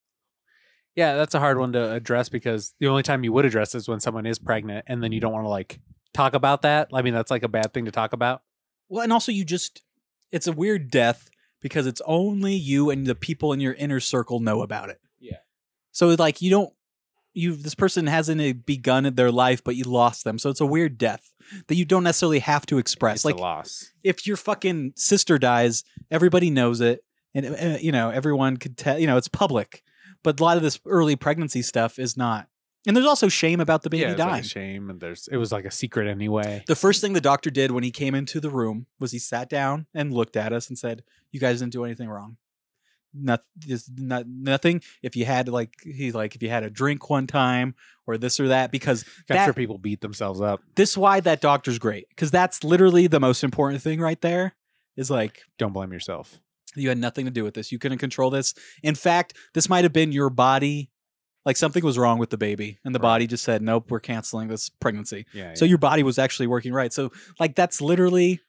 Yeah, that's a hard one to address because the only time you would address is when someone is pregnant and then you don't want to like talk about that. I mean, that's like a bad thing to talk about. well, and also you just it's a weird death because it's only you and the people in your inner circle know about it. Yeah. So like you don't you this person hasn't begun their life, but you lost them. So it's a weird death that you don't necessarily have to express. It's like a loss. if your fucking sister dies, everybody knows it, and uh, you know everyone could tell. You know it's public, but a lot of this early pregnancy stuff is not. And there's also shame about the baby yeah, it's dying. like a shame, and there's it was like a secret anyway. The first thing the doctor did when he came into the room was he sat down and looked at us and said, "You guys didn't do anything wrong. Not, just not nothing. If you had like he's like if you had a drink one time or this or that, because I'm that, sure people beat themselves up. this is why that doctor's great, because that's literally the most important thing right there. Is like Don't blame yourself. you had nothing to do with this. You couldn't control this. In fact, this might have been your body. Like something was wrong with the baby, and the Right. body just said, "Nope, we're canceling this pregnancy." Yeah. So yeah. your body was actually working right. So like that's literally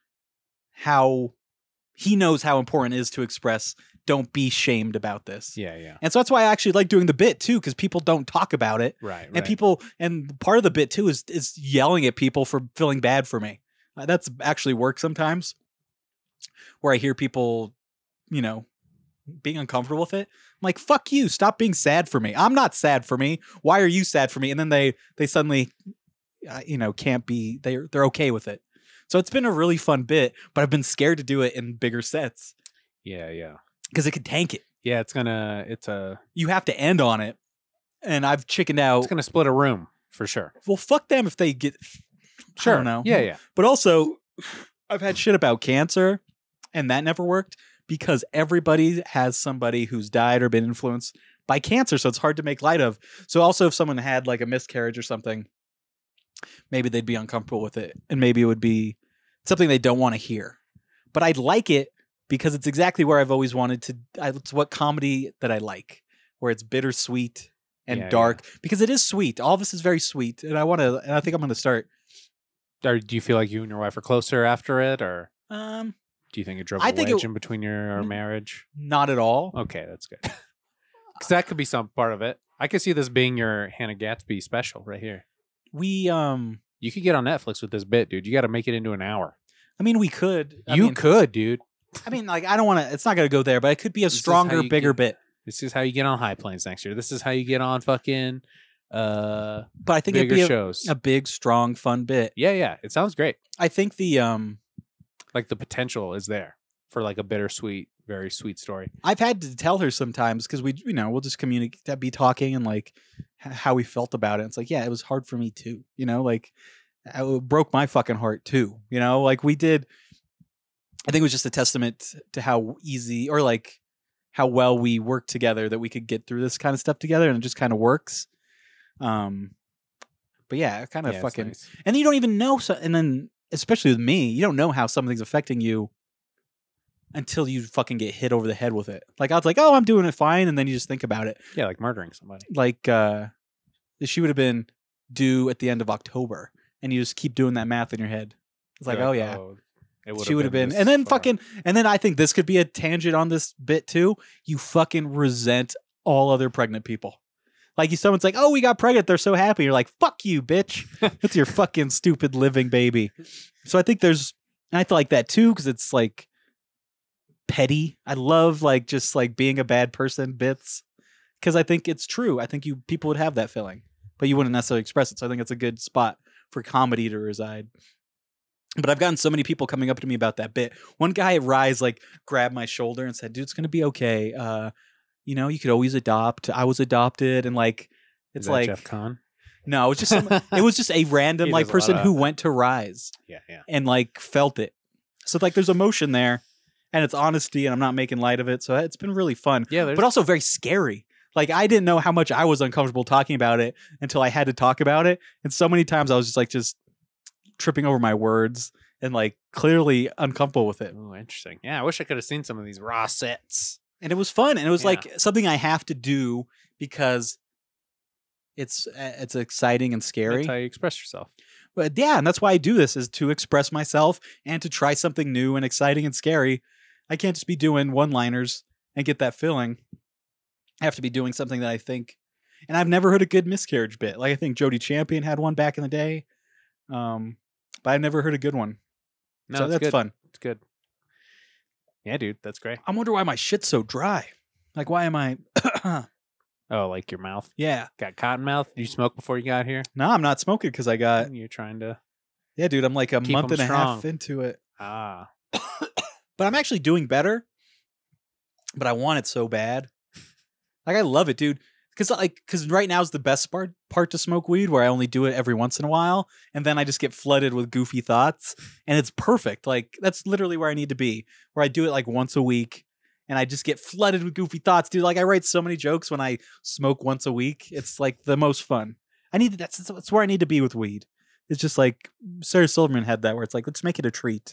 how he knows how important it is to express don't be shamed about this. yeah, yeah. And so that's why I actually like doing the bit too, because people don't talk about it. Right. And right. people and part of the bit too is is yelling at people for feeling bad for me. Uh, that's actually worked sometimes where I hear people, you know, being uncomfortable with it. I'm like, fuck you, stop being sad for me. I'm not sad for me. Why are you sad for me? And then they they suddenly uh, you know, can't be they're they're okay with it. So it's been a really fun bit, but I've been scared to do it in bigger sets Yeah, yeah. because it could tank it. Yeah, it's gonna it's a You have to end on it. And I've chickened out. it's gonna split a room for sure. Well, fuck them if they get Sure. I don't know. Yeah, yeah. But also, I've had shit about cancer, and that never worked because everybody has somebody who's died or been influenced by cancer, so it's hard to make light of. So also, if someone had like a miscarriage or something, maybe they'd be uncomfortable with it, and maybe it would be something they don't want to hear. But I'd like it because it's exactly where I've always wanted to. It's what comedy that I like, where it's bittersweet and Yeah, dark, because it is sweet. All this is very sweet, and I want to. And I think I'm going to start. Or do you feel like you and your wife are closer after it, or Um, do you think it drove I a think wedge it- in between your Mm. marriage? not at all. Okay, that's good. Because that could be some part of it. I could see this being your Hannah Gatsby special right here. We um. You could get on Netflix with this bit, dude. You got to make it into an hour. I mean, we could. I you mean, could, dude. I mean, like, I don't want to. It's not going to go there, but it could be a This is how stronger, you bigger get- bit. This is how you get on High Plains next year. This is how you get on fucking uh, But I think bigger it'd be a, shows. a big, strong, fun bit. yeah, yeah. It sounds great. I think the um, Like the potential is there for like a bittersweet, very sweet story. I've had to tell her sometimes because we, you know, we'll just communicate, be talking and like h- how we felt about it. It's like, yeah, it was hard for me too. You know, like it broke my fucking heart too. You know, like we did. I think it was just a testament to how easy or like how well we work together that we could get through this kind of stuff together, and it just kind of works. Um, but yeah, kind of Yeah, it's fucking, nice. and then you don't even know. So, and then especially with me, you don't know how something's affecting you until you fucking get hit over the head with it. Like I was like, oh, I'm doing it fine, and then you just think about it. Yeah, like murdering somebody. Like uh, she would have been due at the end of October, and you just keep doing that math in your head. It's like, You're oh yeah. it She would have been, this and then far. fucking, and then I think this could be a tangent on this bit too. You fucking resent all other pregnant people. Like, you, someone's like, "Oh, we got pregnant. They're so happy." You're like, "Fuck you, bitch! It's your fucking stupid living baby." So I think there's, and I feel like that too because it's like petty. I love like just like being a bad person bits because I think it's true. I think you people would have that feeling, but you wouldn't necessarily express it. So I think it's a good spot for comedy to reside. But I've gotten so many people coming up to me about that bit. One guy at Rise like grabbed my shoulder and said, "Dude, it's gonna be okay. Uh, you know, you could always adopt. I was adopted." And like, it's Is that like, Jeff Kahn. no, it was just some, it was just a random He like does a lot person of- who went to Rise Yeah, yeah. and like felt it. So like, there's emotion there, and it's honesty, and I'm not making light of it. So it's been really fun, Yeah, there's but also very scary. Like, I didn't know how much I was uncomfortable talking about it until I had to talk about it, and so many times I was just like just tripping over my words and like clearly uncomfortable with it. Oh, interesting. Yeah, I wish I could have seen some of these raw sets. And it was fun, and it was Yeah. like something I have to do because it's uh, it's exciting and scary. That's how you express yourself. But yeah, and that's why I do this, is to express myself and to try something new and exciting and scary. I can't just be doing one-liners and get that feeling. I have to be doing something that I think, and I've never heard a good miscarriage bit. Like I think Jody Champion had one back in the day, um, but I've never heard a good one. No, so it's that's good. fun. It's good. Yeah, dude, that's great. I wonder why my shit's so dry. Like, why am I? Oh, like your mouth Yeah. got cotton mouth? Did you smoke before you got here? No, I'm not smoking because I got. You're trying to Yeah, dude, I'm like a Keep month 'em and a half strong. into it. ah. But I'm actually doing better. But I want it so bad. Like, I love it, dude. Because like, because right now is the best part part to smoke weed, where I only do it every once in a while, and then I just get flooded with goofy thoughts, and it's perfect. Like, that's literally where I need to be, where I do it like once a week, and I just get flooded with goofy thoughts, dude. Like, I write so many jokes when I smoke once a week. It's like the most fun. I need that's that's where I need to be with weed. It's just like Sarah Silverman had that, where it's like, let's make it a treat.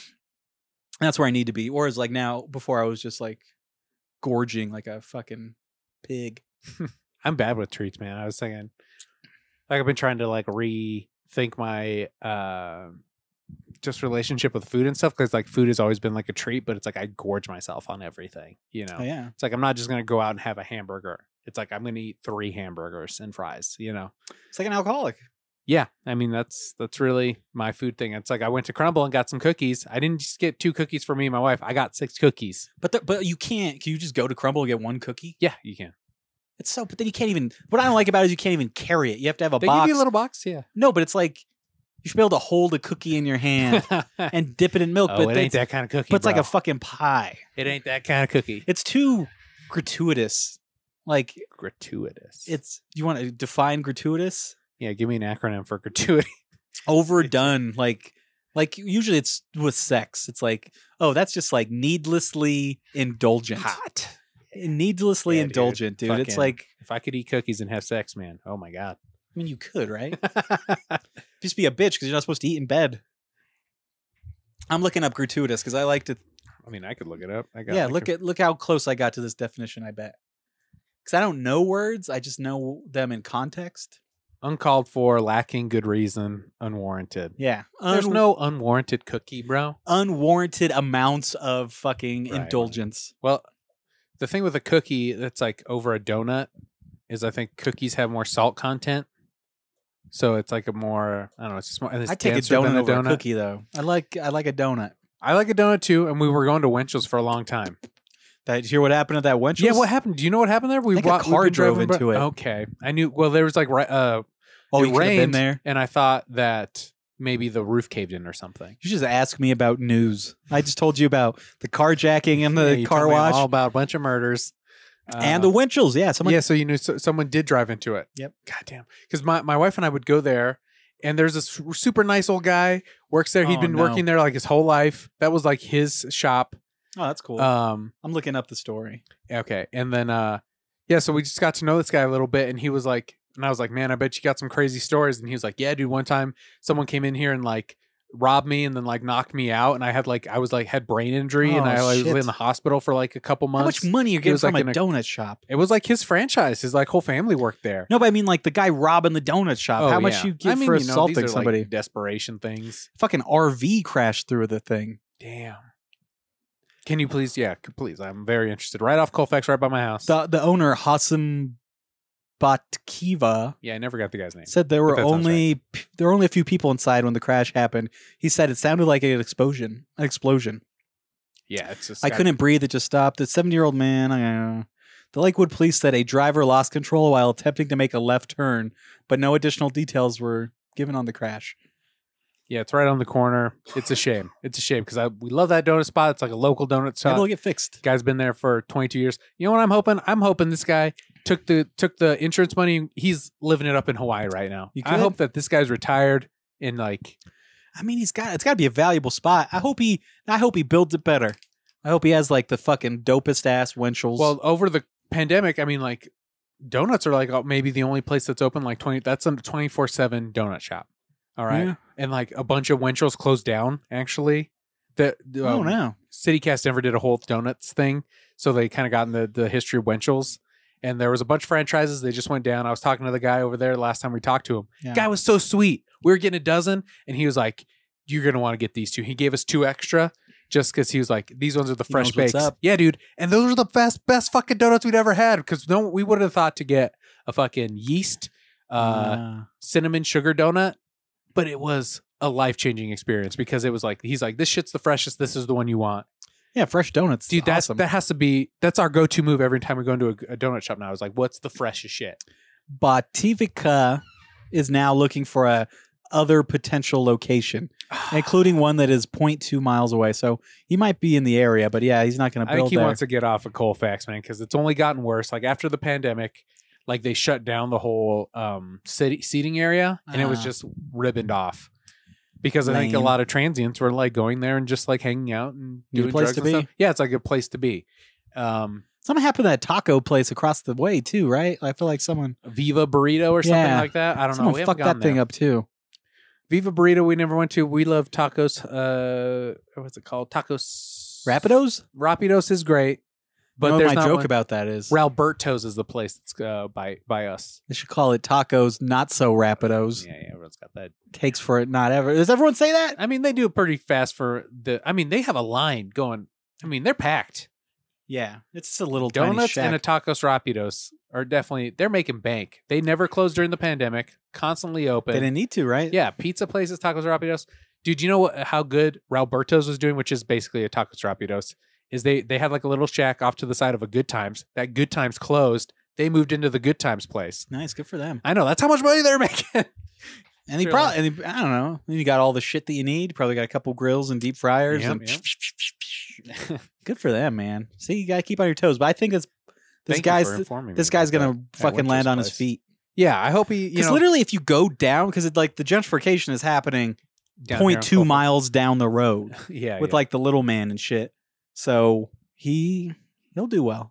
And that's where I need to be. Or is like now, before I was just like gorging like a fucking pig. I'm bad with treats, man. I was thinking, like, I've been trying to like rethink my uh, just relationship with food and stuff, because like food has always been like a treat, but it's like I gorge myself on everything. You know, Oh, yeah. it's like I'm not just gonna go out and have a hamburger. It's like I'm gonna eat three hamburgers and fries. You know. It's like an alcoholic. Yeah, I mean that's that's really my food thing. It's like I went to Crumble and got some cookies. I didn't just get two cookies for me and my wife. I got six cookies. But the, but you can't. Can you just go to Crumble and get one cookie? Yeah, you can. It's so. But then you can't even. What I don't like about it is you can't even carry it. You have to have a They box. give you a little box. Yeah. No, but it's like you should be able to hold a cookie in your hand and dip it in milk. oh, but it ain't it's, that kind of cookie. but it's like bro. a fucking pie. It ain't that kind of cookie. It's too gratuitous. Like, Gratuitous. it's. You want to define gratuitous? Yeah, give me an acronym for gratuity. Overdone. Like. Like, usually it's with sex. It's like, oh, that's just like needlessly indulgent. Hot. Needlessly Yeah, dude. indulgent, dude. It's Fucking- like, If I could eat cookies and have sex, man. Oh my god. I mean, you could, right? Just be a bitch because you're not supposed to eat in bed. I'm looking up gratuitous because I like to. I mean, I could look it up. I got Yeah, like look a- at look how close I got to this definition. I bet because I don't know words. I just know them in context. uncalled for, lacking good reason, unwarranted. Yeah, There's Un- no unwarranted cookie, bro. unwarranted amounts of fucking Right, right. indulgence. Well, the thing with a cookie that's like over a donut is I think cookies have more salt content. So it's like a more, I don't know, it's just more, and it's I take a denser than donut over a cookie though. I like I like a donut. I like a donut too, and we were going to Winchell's for a long time. That you hear what happened at that Wenchels? Yeah, what happened? Do you know what happened there? We I think a wa- we've car been drove driving into by- it. Okay, I knew. Well, there was like ri- uh, Oh, it you could have been rained, there. and I thought that maybe the roof caved in or something. You should just ask me about news. I just told you about the carjacking and Yeah, the you car told me wash all about a bunch of murders. Uh, and the Wenchels. Yeah, someone. yeah, so you knew so, someone did drive into it. Yep. Goddamn. Because my, my wife and I would go there, and there's this super nice old guy works there. He'd Oh, been no. working there like his whole life. That was like his shop. Oh, that's cool. Um. I'm looking up the story. Okay, and then uh, yeah. So we just got to know this guy a little bit, and he was like, and I was like, man, I bet you got some crazy stories. And he was like, yeah, dude. One time, someone came in here and like robbed me and then like knocked me out, and I had like I was like had brain injury, and Oh, I was shit. in the hospital for like a couple How months. much money you're It getting was, from like, a in a- donut shop? It was like his franchise. His like whole family worked there. No, but I mean like the guy robbing the donut shop. Oh, How much yeah. you get I mean, for you know, these assaulting are, like, somebody? desperation things. Fucking R V crashed through the thing. Damn. Can you please? Yeah, c- please. I'm very interested. Right off Colfax, right by my house. The the owner Hassam Batkiva yeah, I never got the guy's name. said there But were that sounds only there were only a few people inside when the crash happened. He said it sounded like an explosion. An explosion. Yeah, it's just I couldn't breathe. It just stopped. The seventy-year-old man. Uh, the Lakewood police said a driver lost control while attempting to make a left turn, but no additional details were given on the crash. Yeah, it's right on the corner. It's a shame. It's a shame because I we love that donut spot. It's like a local donut Maybe shop. it'll get fixed. Guy's been there for twenty-two years. You know what I'm hoping? I'm hoping this guy took the took the insurance money. He's living it up in Hawaii right now. You I could. hope that this guy's retired and like I mean, he's got it's got to be a valuable spot. I hope he. I hope he builds it better. I hope he has like the fucking dopest ass Wenchels. well over the pandemic. I mean, like donuts are like maybe the only place that's open like twenty. That's a twenty-four seven donut shop. All right, Yeah. and like a bunch of Wenchels closed down. Actually, the, the oh um, no. CityCast never did a whole donuts thing, so they kind of got in the, the history of Wenchels. And there was a bunch of franchises. They just went down. I was talking to the guy over there last time we talked to him. Yeah. Guy was so sweet. We were getting a dozen, and he was like, "You're gonna want to get these two." He gave us two extra just because he was like, "These ones are the He fresh knows what's bakes." up. Yeah, dude. And those are the best best fucking donuts we'd ever had. Because no, we would have thought to get a fucking yeast, uh, Uh, cinnamon sugar donut, but it was a life changing experience because it was like he's like, "This shit's the freshest. This is the one you want." yeah, fresh donuts, Dude, that's awesome. that has to be that's our go-to move every time we go into a, a donut shop now. Is like, what's the freshest shit? Botivica is now looking for a other potential location, including one that is zero point two miles away. So he might be in the area, but yeah, he's not going to I build think he there. wants to get off of Colfax, man, because it's only gotten worse. Like after the pandemic, like they shut down the whole um city seating area, and it was Ah. just ribboned off. Because I think a Lame. lot of transients were like going there and just like hanging out and Need a doing place drugs to and be. stuff. Yeah, it's like a place to be. Um, Something happened to that taco place across the way too, right? I feel like someone Viva Burrito or something Yeah. like that. I don't someone know. We haven't fucked that gone thing there. up too. Viva Burrito, we never went to. We love tacos. Uh, what's it called? Tacos. Rapidos? Rapidos is great, but you know there's what my not joke one. about that is Ralberto's is the place that's uh, by by us. they should call it tacos, not so Rapidos. Yeah, yeah, everyone's got that. Takes for it, not ever. Does everyone say that? I mean, they do it pretty fast for the. I mean, they have a line going. I mean, they're packed. Yeah, it's just a little tiny Donuts shack. and a tacos Rapidos are definitely. They're making bank. They never closed during the pandemic. Constantly open. They didn't need to, right? Yeah, pizza places, tacos Rapidos. Dude, you know what? How good Ralberto's was doing, which is basically a tacos Rapidos, is they they had like a little shack off to the side of a Good Times. That Good Times closed. They moved into the Good Times place. Nice, good for them. I know that's how much money they're making. And he Sure. probably, and he, I don't know, you got all the shit that you need. Probably got a couple grills and deep fryers. Yep, and yep. Good for them, man. See, you got to keep on your toes. But I think it's this Thank you guy's for informing me this about guy's gonna that. At fucking land Winchell's on his place. feet. Yeah, I hope he. You Because know, literally, if you go down, because like the gentrification is happening down point here in two Colfax. miles down the road Yeah, with yeah. like the little man and shit. So he he'll do well.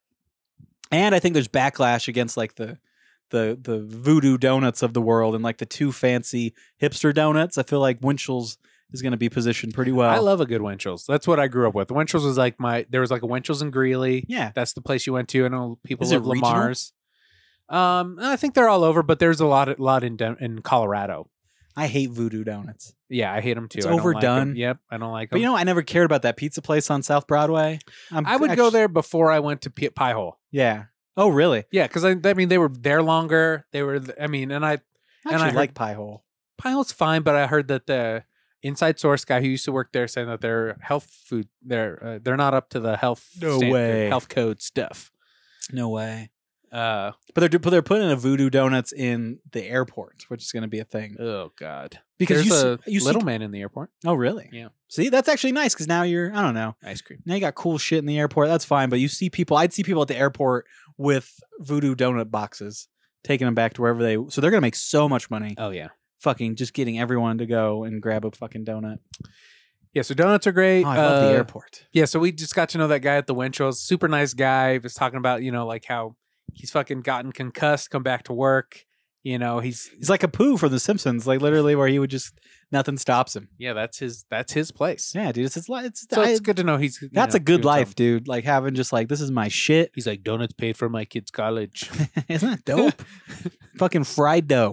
And I think there's backlash against like the the the voodoo donuts of the world and like the too fancy hipster donuts. I feel like Winchell's is going to be positioned pretty well. I love a good Winchell's. That's what I grew up with. Winchell's was like my. There was like a Winchell's in Greeley. Yeah. That's the place you went to. I know people Is it love regional? Lamar's. Um, I think they're all over, but there's a lot, lot in Den- in Colorado. I hate voodoo donuts. Yeah, I hate them too. It's I don't like 'em. overdone. Yep, I don't like But them. you know, I never cared about that pizza place on South Broadway. I'm I would go actu- there before I went to P- Pie Hole. Yeah. Oh, really? Yeah, because I, I mean they were there longer. They were. I mean, and I I And I actually heard- like Pie Hole. Pie Hole's fine, but I heard that the inside source guy who used to work there saying that their health food they're uh, they're not up to the health No standard, way. health code stuff. No way. Uh But they're but they're putting a Voodoo Donuts in the airport, which is going to be a thing. oh god. Because There's you a see, you little see, man in the airport. Oh, really? Yeah. See, that's actually nice because now you're I don't know. Ice cream. Now you got cool shit in the airport. That's fine. But you see people. I'd see people at the airport with Voodoo Donut boxes, taking them back to wherever they. So they're gonna make so much money. Oh yeah. Fucking just getting everyone to go and grab a fucking donut. Yeah, so donuts are great. Oh, I love Uh, the airport. Yeah, so we just got to know that guy at the Winchell's. Super nice guy. He was talking about, you know, like how he's fucking gotten concussed, come back to work. You know, he's He's like a poo from The Simpsons, like literally where he would just nothing stops him. yeah, that's his that's his place. Yeah, dude, it's it's, it's, So I- it's good to know he's you that's know, a good doing life, something. dude. Like having just like this is my shit. He's like, donuts paid for my kid's college. Isn't that dope? Fucking fried dough,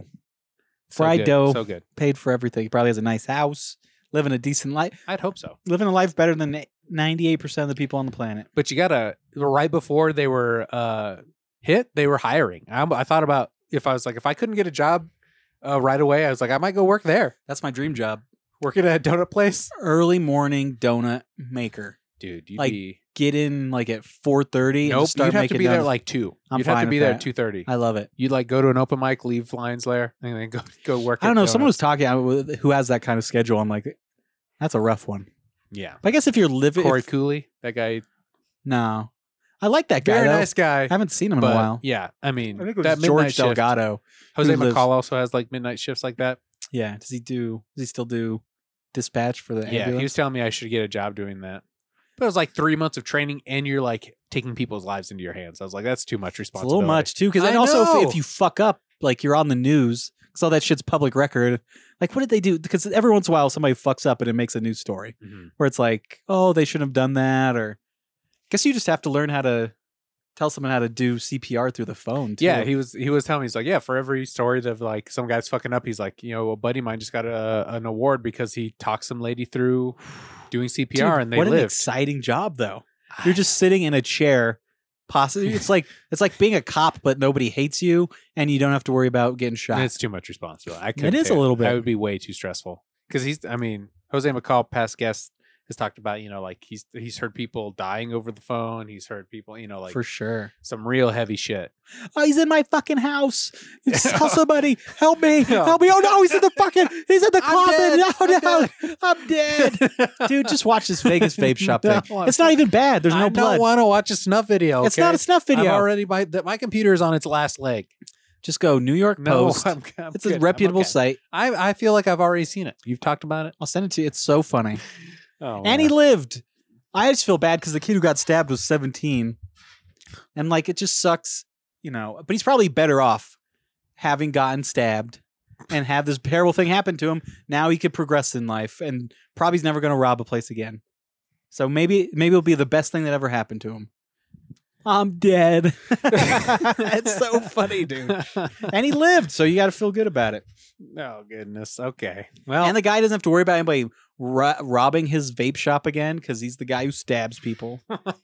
So fried good, dough, So good. paid for everything. He probably has a nice house, living a decent life, I'd hope so. living a life better than ninety-eight percent of the people on the planet. But you gotta right before they were uh hit, they were hiring. I, I thought about if I was like if I couldn't get a job uh, right away, I was like I might go work there, That's my dream job. working at a donut place. Early morning donut maker. Dude, you'd Like, be Get in like at four thirty. nope. and start You'd have to making be there at donuts. like two. I'm You'd have fine to be with there that. at two thirty. I love it. You'd like go to an open mic, leave lines there, and then go go work. I don't at know. Someone was donuts. talking uh, who has that kind of schedule. I'm like, that's a rough one. yeah. But I guess if you're living, Corey if- Cooley, that guy, no, I like that guy. very though. nice guy. I haven't seen him in but a while. yeah, I mean I think it was that midnight George shift. Delgado. Jose who lives- McCall also has like midnight shifts like that. Yeah. Does he do? Does he still do dispatch for the Yeah, ambulance? he was telling me I should get a job doing that. But it was like three months of training, and you're like taking people's lives into your hands. I was like, that's too much It's a responsibility. little much too, because I then also know. if, if you fuck up, like you're on the news, because all that shit's public record. Like, what did they do? Because every once in a while somebody fucks up and it makes a news story Mhm. where it's like, oh, they shouldn't have done that, or I guess you just have to learn how to tell someone how to do C P R through the phone. Too. Yeah, he was he was telling me, he's like, yeah, for every story that like some guy's fucking up, he's like, you know, a buddy of mine just got a, an award because he talked some lady through doing C P R Dude, and they what an lived. exciting job though. You're just sitting in a chair. Possibly, it's like it's like being a cop, but nobody hates you, and you don't have to worry about getting shot. It's too much responsibility. I couldn't It is do a little bit. That would be way too stressful. Because he's, I mean, Jose McCall, past guest, has talked about, you know, like he's he's heard people dying over the phone. He's heard people, you know, like For sure. some real heavy shit. Oh, he's in my fucking house. Tell somebody, help me, Yeah. help me. Oh no, he's in the fucking, he's in the I'm closet. dead. No, I'm no, I'm dead. Dude, just watch this Vegas vape shop thing. No, It's not even bad. There's no I blood. don't want to watch a snuff video. It's okay? not a snuff video. I'm already my that my computer is on its last leg. Just go New York No, Post. I'm, I'm It's good. a I'm reputable okay. site. I I feel like I've already seen it. You've talked about it. I'll send it to you. It's so funny. Oh, And he lived. I just feel bad because the kid who got stabbed was seventeen. And like, it just sucks, you know. But he's probably better off having gotten stabbed and have this terrible thing happen to him. Now he could progress in life and probably he's never going to rob a place again. So maybe, maybe it'll be the best thing that ever happened to him. I'm dead. It's so funny, dude. And he lived, so you got to feel good about it. Oh goodness. Okay. Well, And the guy doesn't have to worry about anybody ro- robbing his vape shop again because he's the guy who stabs people.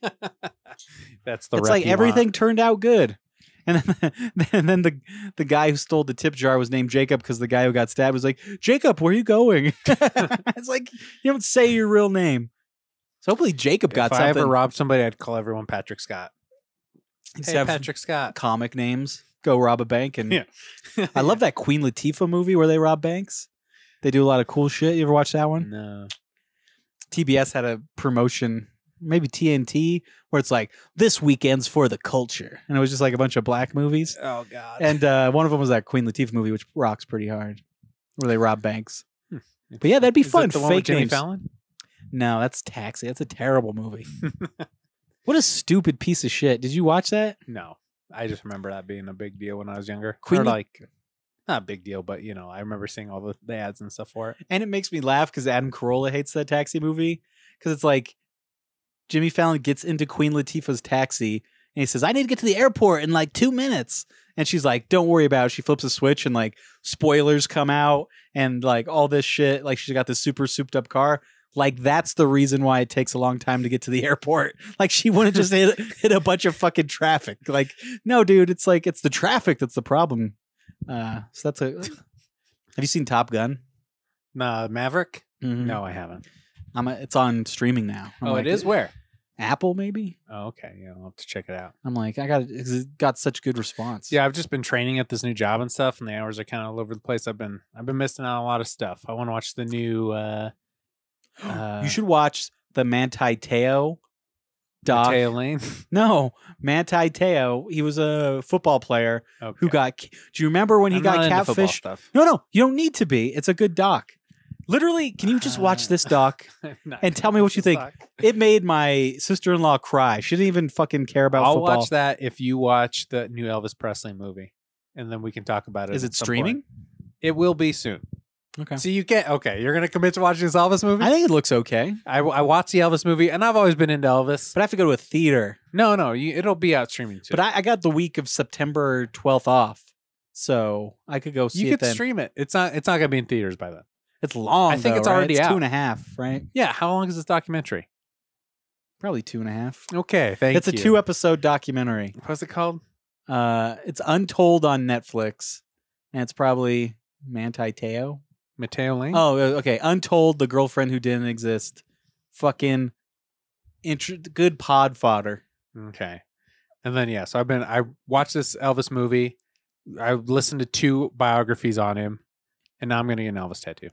that's the. It's rep like you everything want. turned out good. And then, and then the the guy who stole the tip jar was named Jacob because the guy who got stabbed was like, Jacob, where are you going? It's like, you don't say your real name. So hopefully Jacob got If I something. ever robbed somebody, I'd call everyone Patrick Scott. Just Hey, have Patrick Scott. comic names. Go rob a bank. And Yeah. I love that Queen Latifah movie where they rob banks. They do a lot of cool shit. You ever watch that one? No. T B S had a promotion, maybe T N T, where it's like, this weekend's for the culture. And it was just like a bunch of black movies. Oh God. And uh, one of them was that Queen Latifah movie, which rocks pretty hard, where they rob banks. Hmm. But yeah, that'd be Is fun. it the one with Fake Jimmy names. Fallon? No, that's Taxi. That's a terrible movie. What a stupid piece of shit. Did you watch that? No. I just remember that being a big deal when I was younger. Queen or Li- like, not a big deal, but you know, I remember seeing all the, the ads and stuff for it. And it makes me laugh because Adam Carolla hates that Taxi movie because it's like Jimmy Fallon gets into Queen Latifah's taxi and he says, I need to get to the airport in like two minutes. And she's like, don't worry about it. She flips a switch and like spoilers come out and like all this shit. Like she's got this super souped up car. Like that's the reason why it takes a long time to get to the airport. Like she wouldn't just hit, hit a bunch of fucking traffic. Like, no, dude, it's like, it's the traffic that's the problem. Uh, so that's a, have you seen Top Gun? Nah, Maverick? Mhm. No, I haven't. I'm a, it's on streaming now. I'm Oh, like, it is where? Apple, maybe. Oh, okay. Yeah, I'll have to check it out. I'm like, I got it. It got such good response. Yeah, I've just been training at this new job and stuff, and the hours are kind of all over the place. I've been I've been missing out on a lot of stuff. I want to watch the new. Uh, uh, you should watch the Manti Teo doc. Mateo Lane. No, Manti Teo. He was a football player Okay. who got. Do you remember when he I'm got not into football catfish? stuff. No, no, you don't need to be. It's a good doc. Literally, can you just watch this doc? Not And tell me what you this think. doc. It made my sister-in-law cry. She didn't even fucking care about I'll football. watch that if you watch the new Elvis Presley movie, and then we can talk about it. Is at it some streaming? point. It will be soon. Okay. So you get okay. You're gonna commit to watching this Elvis movie. I think it looks okay, I, I watched the Elvis movie, and I've always been into Elvis. but I have to go to a theater. No, no, you, it'll be out streaming too. But I, I got the week of September twelfth off, so I could go see you it could then. stream it. It's not. It's not gonna be in theaters by then. It's long. I think though, it's right? already it's out. two and a half, right? Yeah. How long is this documentary? Probably two and a half. Okay, thank It's you. a two episode documentary. What's it called? Uh, it's Untold on Netflix, and it's probably Manti Teo. Mateo Lane. Oh, okay. Untold, the girlfriend who didn't exist. Fucking int- good pod fodder. Okay. And then yeah, so I've been I watched this Elvis movie. I listened to two biographies on him, and now I'm gonna get an Elvis tattoo.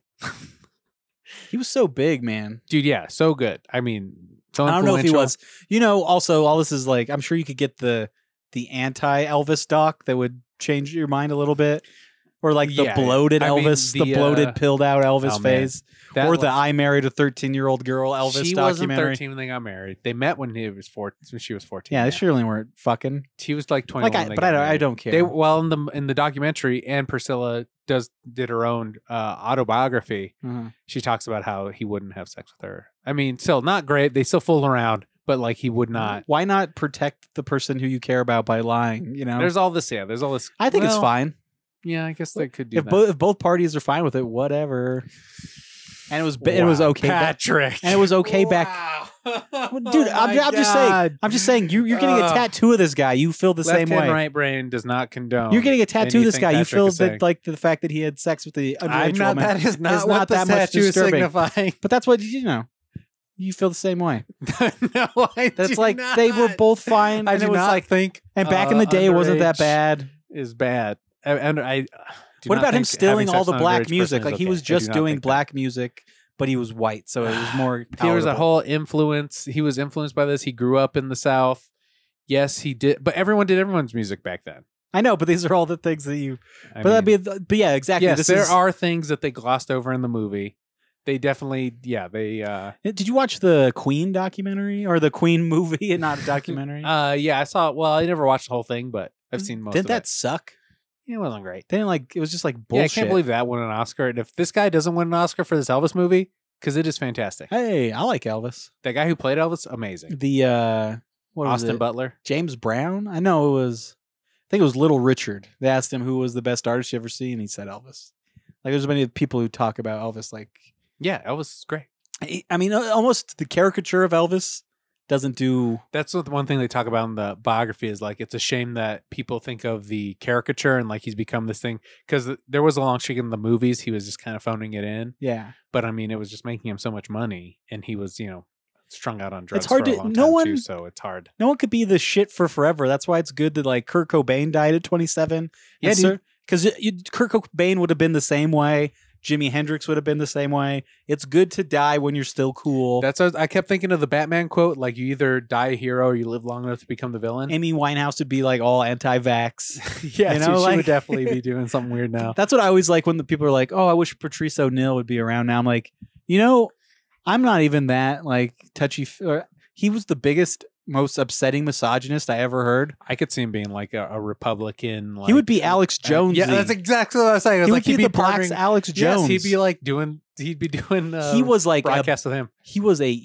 He was so big, man. Dude, yeah, so good. I mean, so I don't know if he influential. was. You know, also all this is like I'm sure you could get the the anti Elvis doc that would change your mind a little bit. Or like the Yeah, bloated I mean, Elvis, the, the, bloated uh, pilled out Elvis oh, man. phase. That Or the was- I married a thirteen year old girl Elvis she wasn't documentary. thirteen when they got married. They met when he was four. When she was fourteen. Yeah, they surely weren't fucking. He was like twenty-one. Like, I, when they but got I don't, I married. don't care. They well in the in the documentary, and Priscilla does did her own uh, autobiography. Uh-huh. She talks about how he wouldn't have sex with her. I mean, still not great. They still fool around, but like he would not. Why not protect the person who you care about by lying? You know, There's all this. Yeah, there's all this. I think it's well, fine. Yeah, I guess they could do If that. both if both parties are fine with it, whatever. And it was ba- it was Wow, okay, back, Patrick. and it was okay back. Wow. Dude, Oh I'm, my I'm just saying. God. I'm just saying. You, you're getting a Ugh. tattoo of this guy. You feel the Left same hand, way. right brain does not condone. You're getting a tattoo of this anything guy. You Patrick feel is saying. that like the fact that he had sex with the I'm underage not. woman. That is not is what not the that much tattoo is disturbing. signifying. But that's what you know. You feel the same way. No, I That's do like not. they were both fine. I and do it was not like, think. and back uh, in the day, it wasn't that underage bad. Is bad. And, and I. do What not about him think stealing having all sex the with an black underage person music? is Like he okay. was I do just not doing think that. black music, but he was white, so it was more. There was a palatable. whole influence. He was influenced by this. He grew up in the South. Yes, he did. But everyone did everyone's music back then. I know, but these are all the things that you. I but that'd mean, be. But yeah, exactly. yes, this there is, are things that they glossed over in the movie. They definitely, yeah, they. uh Did you watch the Queen documentary or the Queen movie and not a documentary? uh Yeah, I saw. Well, I never watched the whole thing, but I've seen most Didn't of that it. suck? Yeah, it wasn't great. They didn't like. It was just like Yeah, I bullshit. can't believe that won an Oscar. And if this guy doesn't win an Oscar for this Elvis movie, because it is fantastic. Hey, I like Elvis. The guy who played Elvis, amazing. The uh, what was Austin it? Butler. James Brown. I know it was. I think it was Little Richard. They asked him who was the best artist you ever seen. He said Elvis. Like there's many people who talk about Elvis. Like Yeah, Elvis is great. I I mean, almost the caricature of Elvis doesn't do. That's what the one thing they talk about in the biography is like it's a shame that people think of the caricature and like he's become this thing because there was a long streak in the movies he was just kind of phoning it in, Yeah, but I mean it was just making him so much money and he was you know strung out on drugs. It's hard for a to- long no time one- too, so it's hard. no one could be the shit for forever. That's why it's good that like Kurt Cobain died at twenty-seven. Yeah, dude. because Kurt Cobain would have been the same way. Jimi Hendrix would have been the same way. It's good to die when you're still cool. That's what I kept thinking of the Batman quote like you either die a hero or you live long enough to become the villain. Amy Winehouse would be like all anti-vax. yeah, you so know, she like- would definitely be doing something weird now. That's what I always like when the people are like, "Oh, I wish Patrice O'Neill would be around now." I'm like, you know, I'm not even that like touchy. F- or, he was the biggest, most upsetting misogynist I ever heard. I could see him being like a, a Republican. Like, he would be Alex Jones. Yeah, that's exactly what I was saying. I was He like, would be he'd be the Black's partnering- Alex Jones. Yes, he'd be like doing. He'd be doing. Uh, he was like a, broadcast with him. he was a.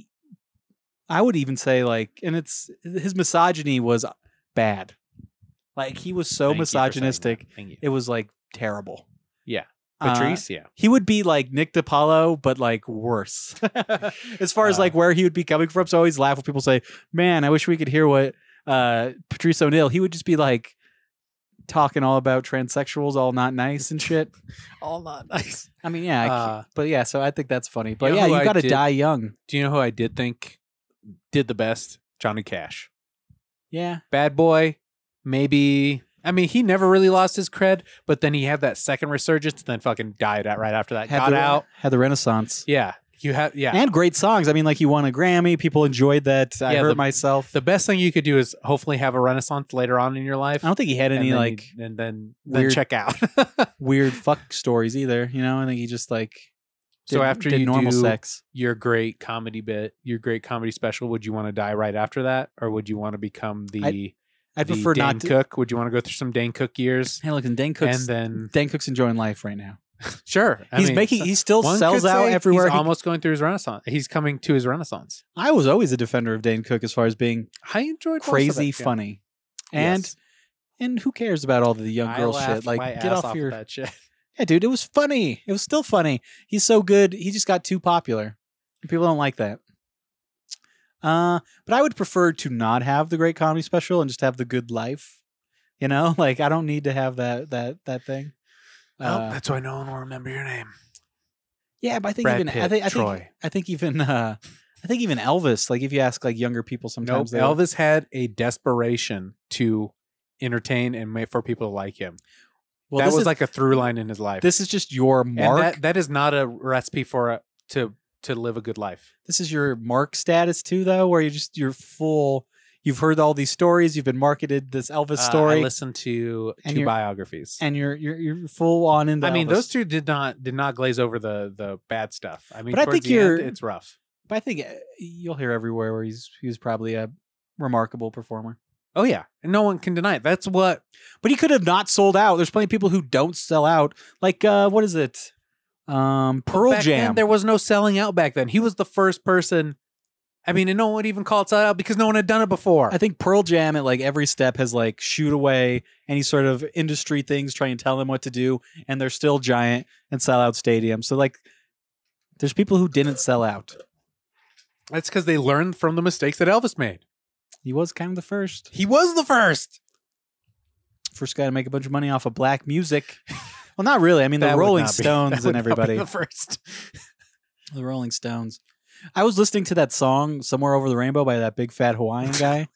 I would even say like, and it's his misogyny was bad. Like he was so Thank you for saying that. misogynistic. Thank you. It was like terrible. Yeah, Uh, Patrice. yeah, he would be like Nick DiPaolo, but like worse. As far as Uh, like where he would be coming from. So I always laugh when people say, "Man, I wish we could hear what uh, Patrice O'Neill." He would just be like talking all about transsexuals, all not nice and shit. All not nice. I mean, yeah, I Uh, can't- but yeah. So I think that's funny. But You know yeah, who you I got to did- die young. Do you know who I did think did the best? Johnny Cash. Yeah, Bad Boy, maybe. I mean, he never really lost his cred, but then he had that second resurgence, then fucking died out right after that. had Got the, out. had the Renaissance. Yeah, you have. Yeah, And great songs. I mean, like he won a Grammy. People enjoyed that. I Yeah, hurt the- myself. the best thing you could do is hopefully have a renaissance later on in your life. I don't think he had and any then like you- and then then weird- check out. weird fuck stories either. You know, I think he just like So did- after did you normal do sex. your great comedy bit, your great comedy special, would you want to die right after that, or would you want to become the I'd the prefer Dane not to. Cook? Would you want to go through some Dane Cook years? Hey, look, and Dane Cook's and then Dane Cook's enjoying life right now. sure, I he's mean, making. He still one sells could out say everywhere. He's he- almost going through his renaissance. He's coming to his renaissance. I was always a defender of Dane Cook as far as being I enjoyed most of crazy it, yeah. funny, and Yes. and who cares about all the young I girl laughed shit? Like, my get ass off your. of that shit. Yeah, dude, it was funny. It was still funny. He's so good. He just got too popular. People don't like that. Uh, but I would prefer to not have the great comedy special and just have the good life. You know, like I don't need to have that that that thing. Well, Uh, that's why no one will remember your name. yeah, but I think Brad even I Pitt, think I Troy. think I think even uh, I think even Elvis. Like if you ask like younger people, Nope. sometimes they Elvis had a desperation to entertain and make for people to like him. well, that this was is like a through line in his life. this is just your and mark. that, that is not a recipe for a, to to live a good life. This is your mark status too, though, where you just you're full. You've heard all these stories. You've been marketed this Elvis Uh, I story, listened to And two you're- biographies. and you're you're you're full on into. I mean, Elvis. those two did not did not glaze over the the bad stuff. I mean, But I towards think the you're- end, it's rough. But I think uh, you'll hear everywhere where he's he's probably a remarkable performer. Oh yeah, and no one can deny it. That's what. But he could have not sold out. There's plenty of people who don't sell out. Like uh, what is it? Um, Pearl back Jam. Then, there was no selling out back then. He was the first person. I mean, and no one would even call it sell out because no one had done it before. I think Pearl Jam at like every step has like shoot away any sort of industry things, try and tell them what to do, and they're still giant and sell out stadiums. So like, there's people who didn't sell out. That's because they learned from the mistakes that Elvis made. He was kind of the first. He was the first. First guy to make a bunch of money off of black music. Well, not really. I mean, the That would Rolling not be- that Stones would and not be everybody. the first. The Rolling Stones. I was listening to that song "Somewhere Over the Rainbow" by that big fat Hawaiian guy,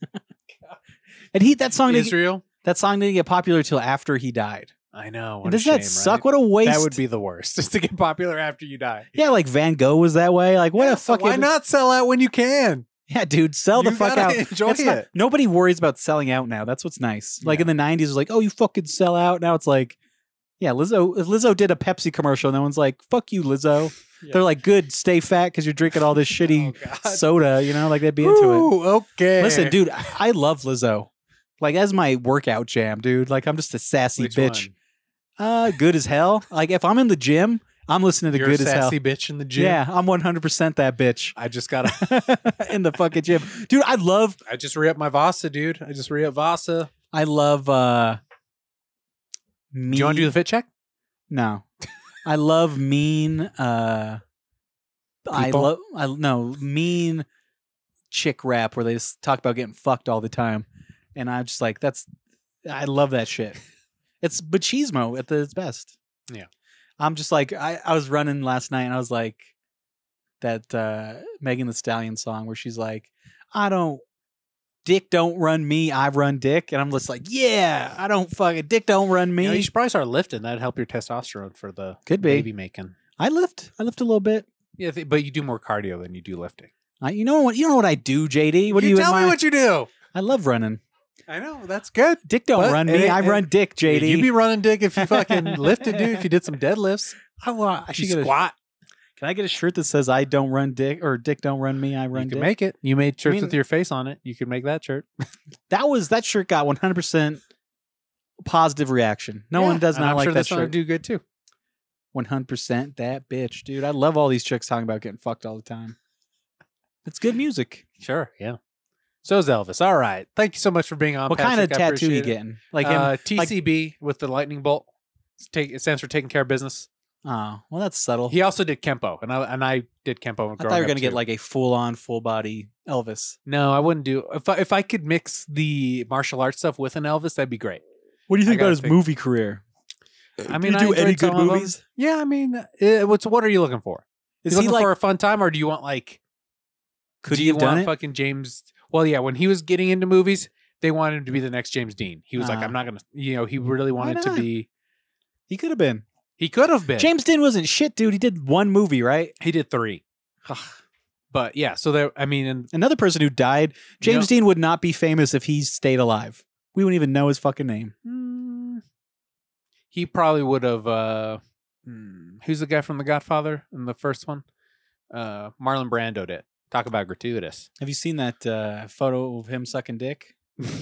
and he that song didn't, Israel. that song didn't get popular till after he died. I know. What And a does that shame, suck? right? What a waste! That would be the worst. Just to get popular after you die. Yeah, like Van Gogh was that way. Like what Yeah, a so fucking why not sell out when you can? Yeah, dude, sell the You fuck gotta out. enjoy It's not- it. nobody worries about selling out now. That's what's nice. Like Yeah. in the nineties, it was like, oh, you fucking sell out. Now it's like, yeah, Lizzo. If Lizzo did a Pepsi commercial, no one's like, fuck you, Lizzo. Yeah. They're like, good, stay fat because you're drinking all this shitty Oh, God. soda. You know, like they'd be into it. Ooh, okay. Listen, dude, I I love Lizzo. Like as my workout jam, dude. Like I'm just a sassy Which bitch. one? Uh, good as hell. Like if I'm in the gym, I'm listening to You're good a as hell. sassy bitch in the gym. Yeah, I'm one hundred percent that bitch I just gotta. in the fucking gym, dude. I love, I just re up my Vasa, dude. I just re up Vasa. I love. uh mean, Do you want to do the fit check? No, I love mean. uh I People? love. I no mean chick rap where they just talk about getting fucked all the time, and I'm just like, that's. I love that shit. It's machismo at its best. Yeah. I'm just like I, I was running last night and I was like that uh Megan Thee Stallion song where she's like, I don't dick don't run me, I run dick. And I'm just like, yeah, I don't fucking dick don't run me. You know, you should probably start lifting. That'd help your testosterone for the Could be. baby making. I lift. I lift a little bit. Yeah, th- but you do more cardio than you do lifting. I, you know what you know what I do, J D? What you do you tell me admire? what you do? I love running. I know that's good. Dick don't But run it me, ain't- I it- run dick, J D. You'd be running dick if you fucking lifted, dude. If you did some deadlifts, I, want, I if should you get a, squat. Can I get a shirt that says I don't run dick or dick don't run me, I run You dick? can make it. You made shirts mean- with your face on it. You could make that shirt. That was that shirt got one hundred percent positive reaction. No Yeah, one does and not I'm like sure that this one would shirt. do good too. one hundred percent that bitch, dude. I love all these chicks talking about getting fucked all the time. It's good music. Sure, yeah. So is Elvis. All right. Thank you so much for being on. What kind of Patrick. I tattoo you appreciate it. getting? Like him? uh, T C B with the lightning bolt. It's take, it stands for taking care of business. Oh, well, that's subtle. He also did Kempo, and I and I did Kempo. I thought you were gonna get like a full on, full body Elvis. No, I wouldn't do. If I, if I could mix the martial arts stuff with an Elvis, that'd be great. What do you I think about gotta his think. movie career? I mean, Did he I do any enjoyed good some of them. movies? Yeah, I mean, uh, what's what are you looking for? Is you he looking like? for a fun time, or do you want like? Could do he you have done want it? fucking James? Well, yeah, when he was getting into movies, they wanted him to be the next James Dean. He was like, Ah. I'm not gonna. You know, he really Why wanted to not? be. He could have been. He could have been. James Dean wasn't shit, dude. He did one movie, right? He did three. But yeah, so there. I mean, and Another person who died. James You Dean would not be famous if he stayed alive. We wouldn't even know his fucking name. mm, he probably would have. uh hmm, Who's the guy from The Godfather in the first one? Uh Marlon Brando did. Talk about gratuitous. Have you seen that uh, photo of him sucking dick?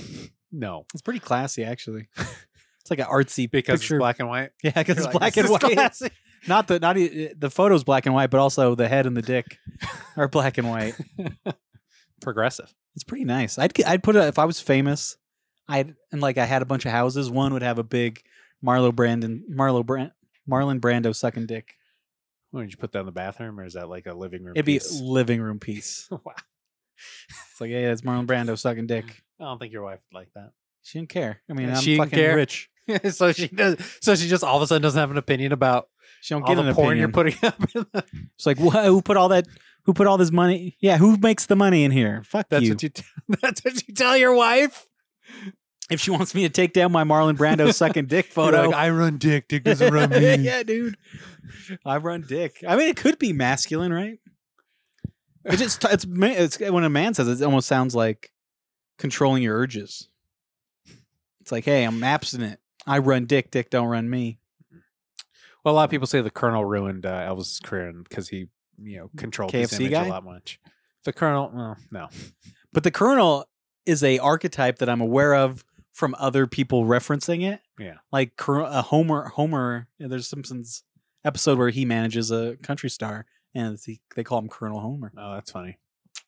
No, It's pretty classy, actually. It's like an artsy because picture. it's black and white. Yeah, because You're it's like, black "This and is white. classic." Not the not e- the photo's black and white, but also the head and the dick are black and white. Progressive. It's pretty nice. I'd I'd put it if I was famous. I'd and like I had a bunch of houses. One would have a big Marlo Brandon Marlo Brand Marlon Brando sucking dick. What, did you put that in the bathroom, or is that like a living room? It'd be piece? living room piece. Wow. It's like, yeah, it's Marlon Brando sucking dick. I don't think your wife would like that. She didn't care. I mean, Yeah, I'm she didn't fucking care? rich. so she does. So she just all of a sudden doesn't have an opinion about She don't all get the an porn opinion. you're putting up. In the, It's like, wh- who put all that? Who put all this money? Yeah, who makes the money in here? Fuck that's you. what you. T- that's what you tell your wife. If she wants me to take down my Marlon Brando sucking dick You're photo, like, I run dick. Dick doesn't run me. yeah, dude. I run dick. I mean, it could be masculine, right? It just it's, ma- it's when a man says it, it almost sounds like controlling your urges. It's like, hey, I'm abstinent. I run dick. Dick don't run me. Well, a lot of people say the Colonel ruined uh, Elvis's career because he, you know, controlled K F his C image guy? a lot much. The Colonel, well, no. But the Colonel is a archetype that I'm aware of from other people referencing it. Yeah. Like Cor- a Homer. Homer. There's a Simpsons episode where he manages a country star, and it's, he, they call him Colonel Homer. Oh, that's funny.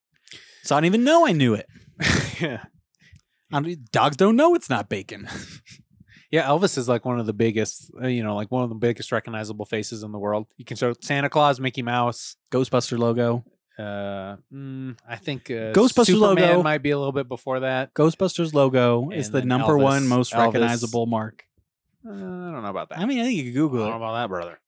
So I didn't even know I knew it. yeah. I mean, dogs don't know it's not bacon. Yeah, Elvis is like one of the biggest, uh, you know, like one of the biggest recognizable faces in the world. You can show Santa Claus, Mickey Mouse. Ghostbuster logo. Uh, mm, I think uh, Ghostbusters Superman logo. might be a little bit before that. Ghostbusters logo is And the then number Elvis- one most Elvis. recognizable mark. Uh, I don't know about that. I mean, I think you could I Google don't know it. about that, brother.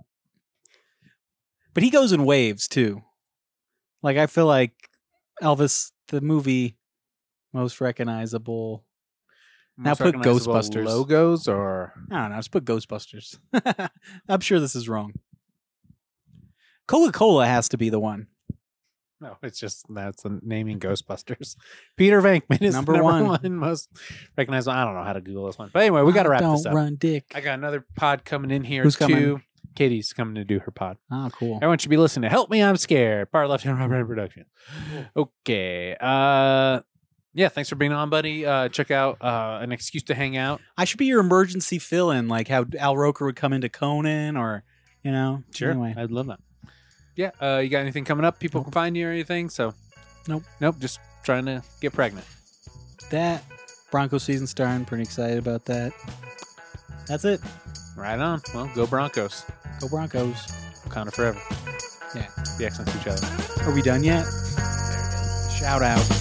But he goes in waves too. Like I feel like Elvis, the movie, most recognizable. Now Most put recognizable Ghostbusters. logos, or I don't know. Just put Ghostbusters. I'm sure this is wrong. Coca-Cola has to be the one. no, it's just that's the naming Ghostbusters. Peter Venkman is Number number, one. one. most recognizable. I don't know how to Google this one, but anyway, we got to wrap don't this up. run dick. I got another pod coming in here Who's too. coming? Katie's coming to do her pod. Oh, cool. Everyone should be listening to Help Me, I'm Scared. Part Left Hand Right Production. Okay. Uh, yeah, thanks for being on, buddy. Uh, check out uh, An Excuse to Hang Out. I should be your emergency fill-in, like how Al Roker would come into Conan, or you know. Anyway, I'd love that. Yeah. Uh, you got anything coming up? People can find you or anything? So, Nope. Nope. Just trying to get pregnant. that Broncos season starting. Pretty excited about that. That's it. Right on. Well, go Broncos. Go Broncos. Wakanda forever. Yeah. Be excellent to each other. Are we done yet? Shout out.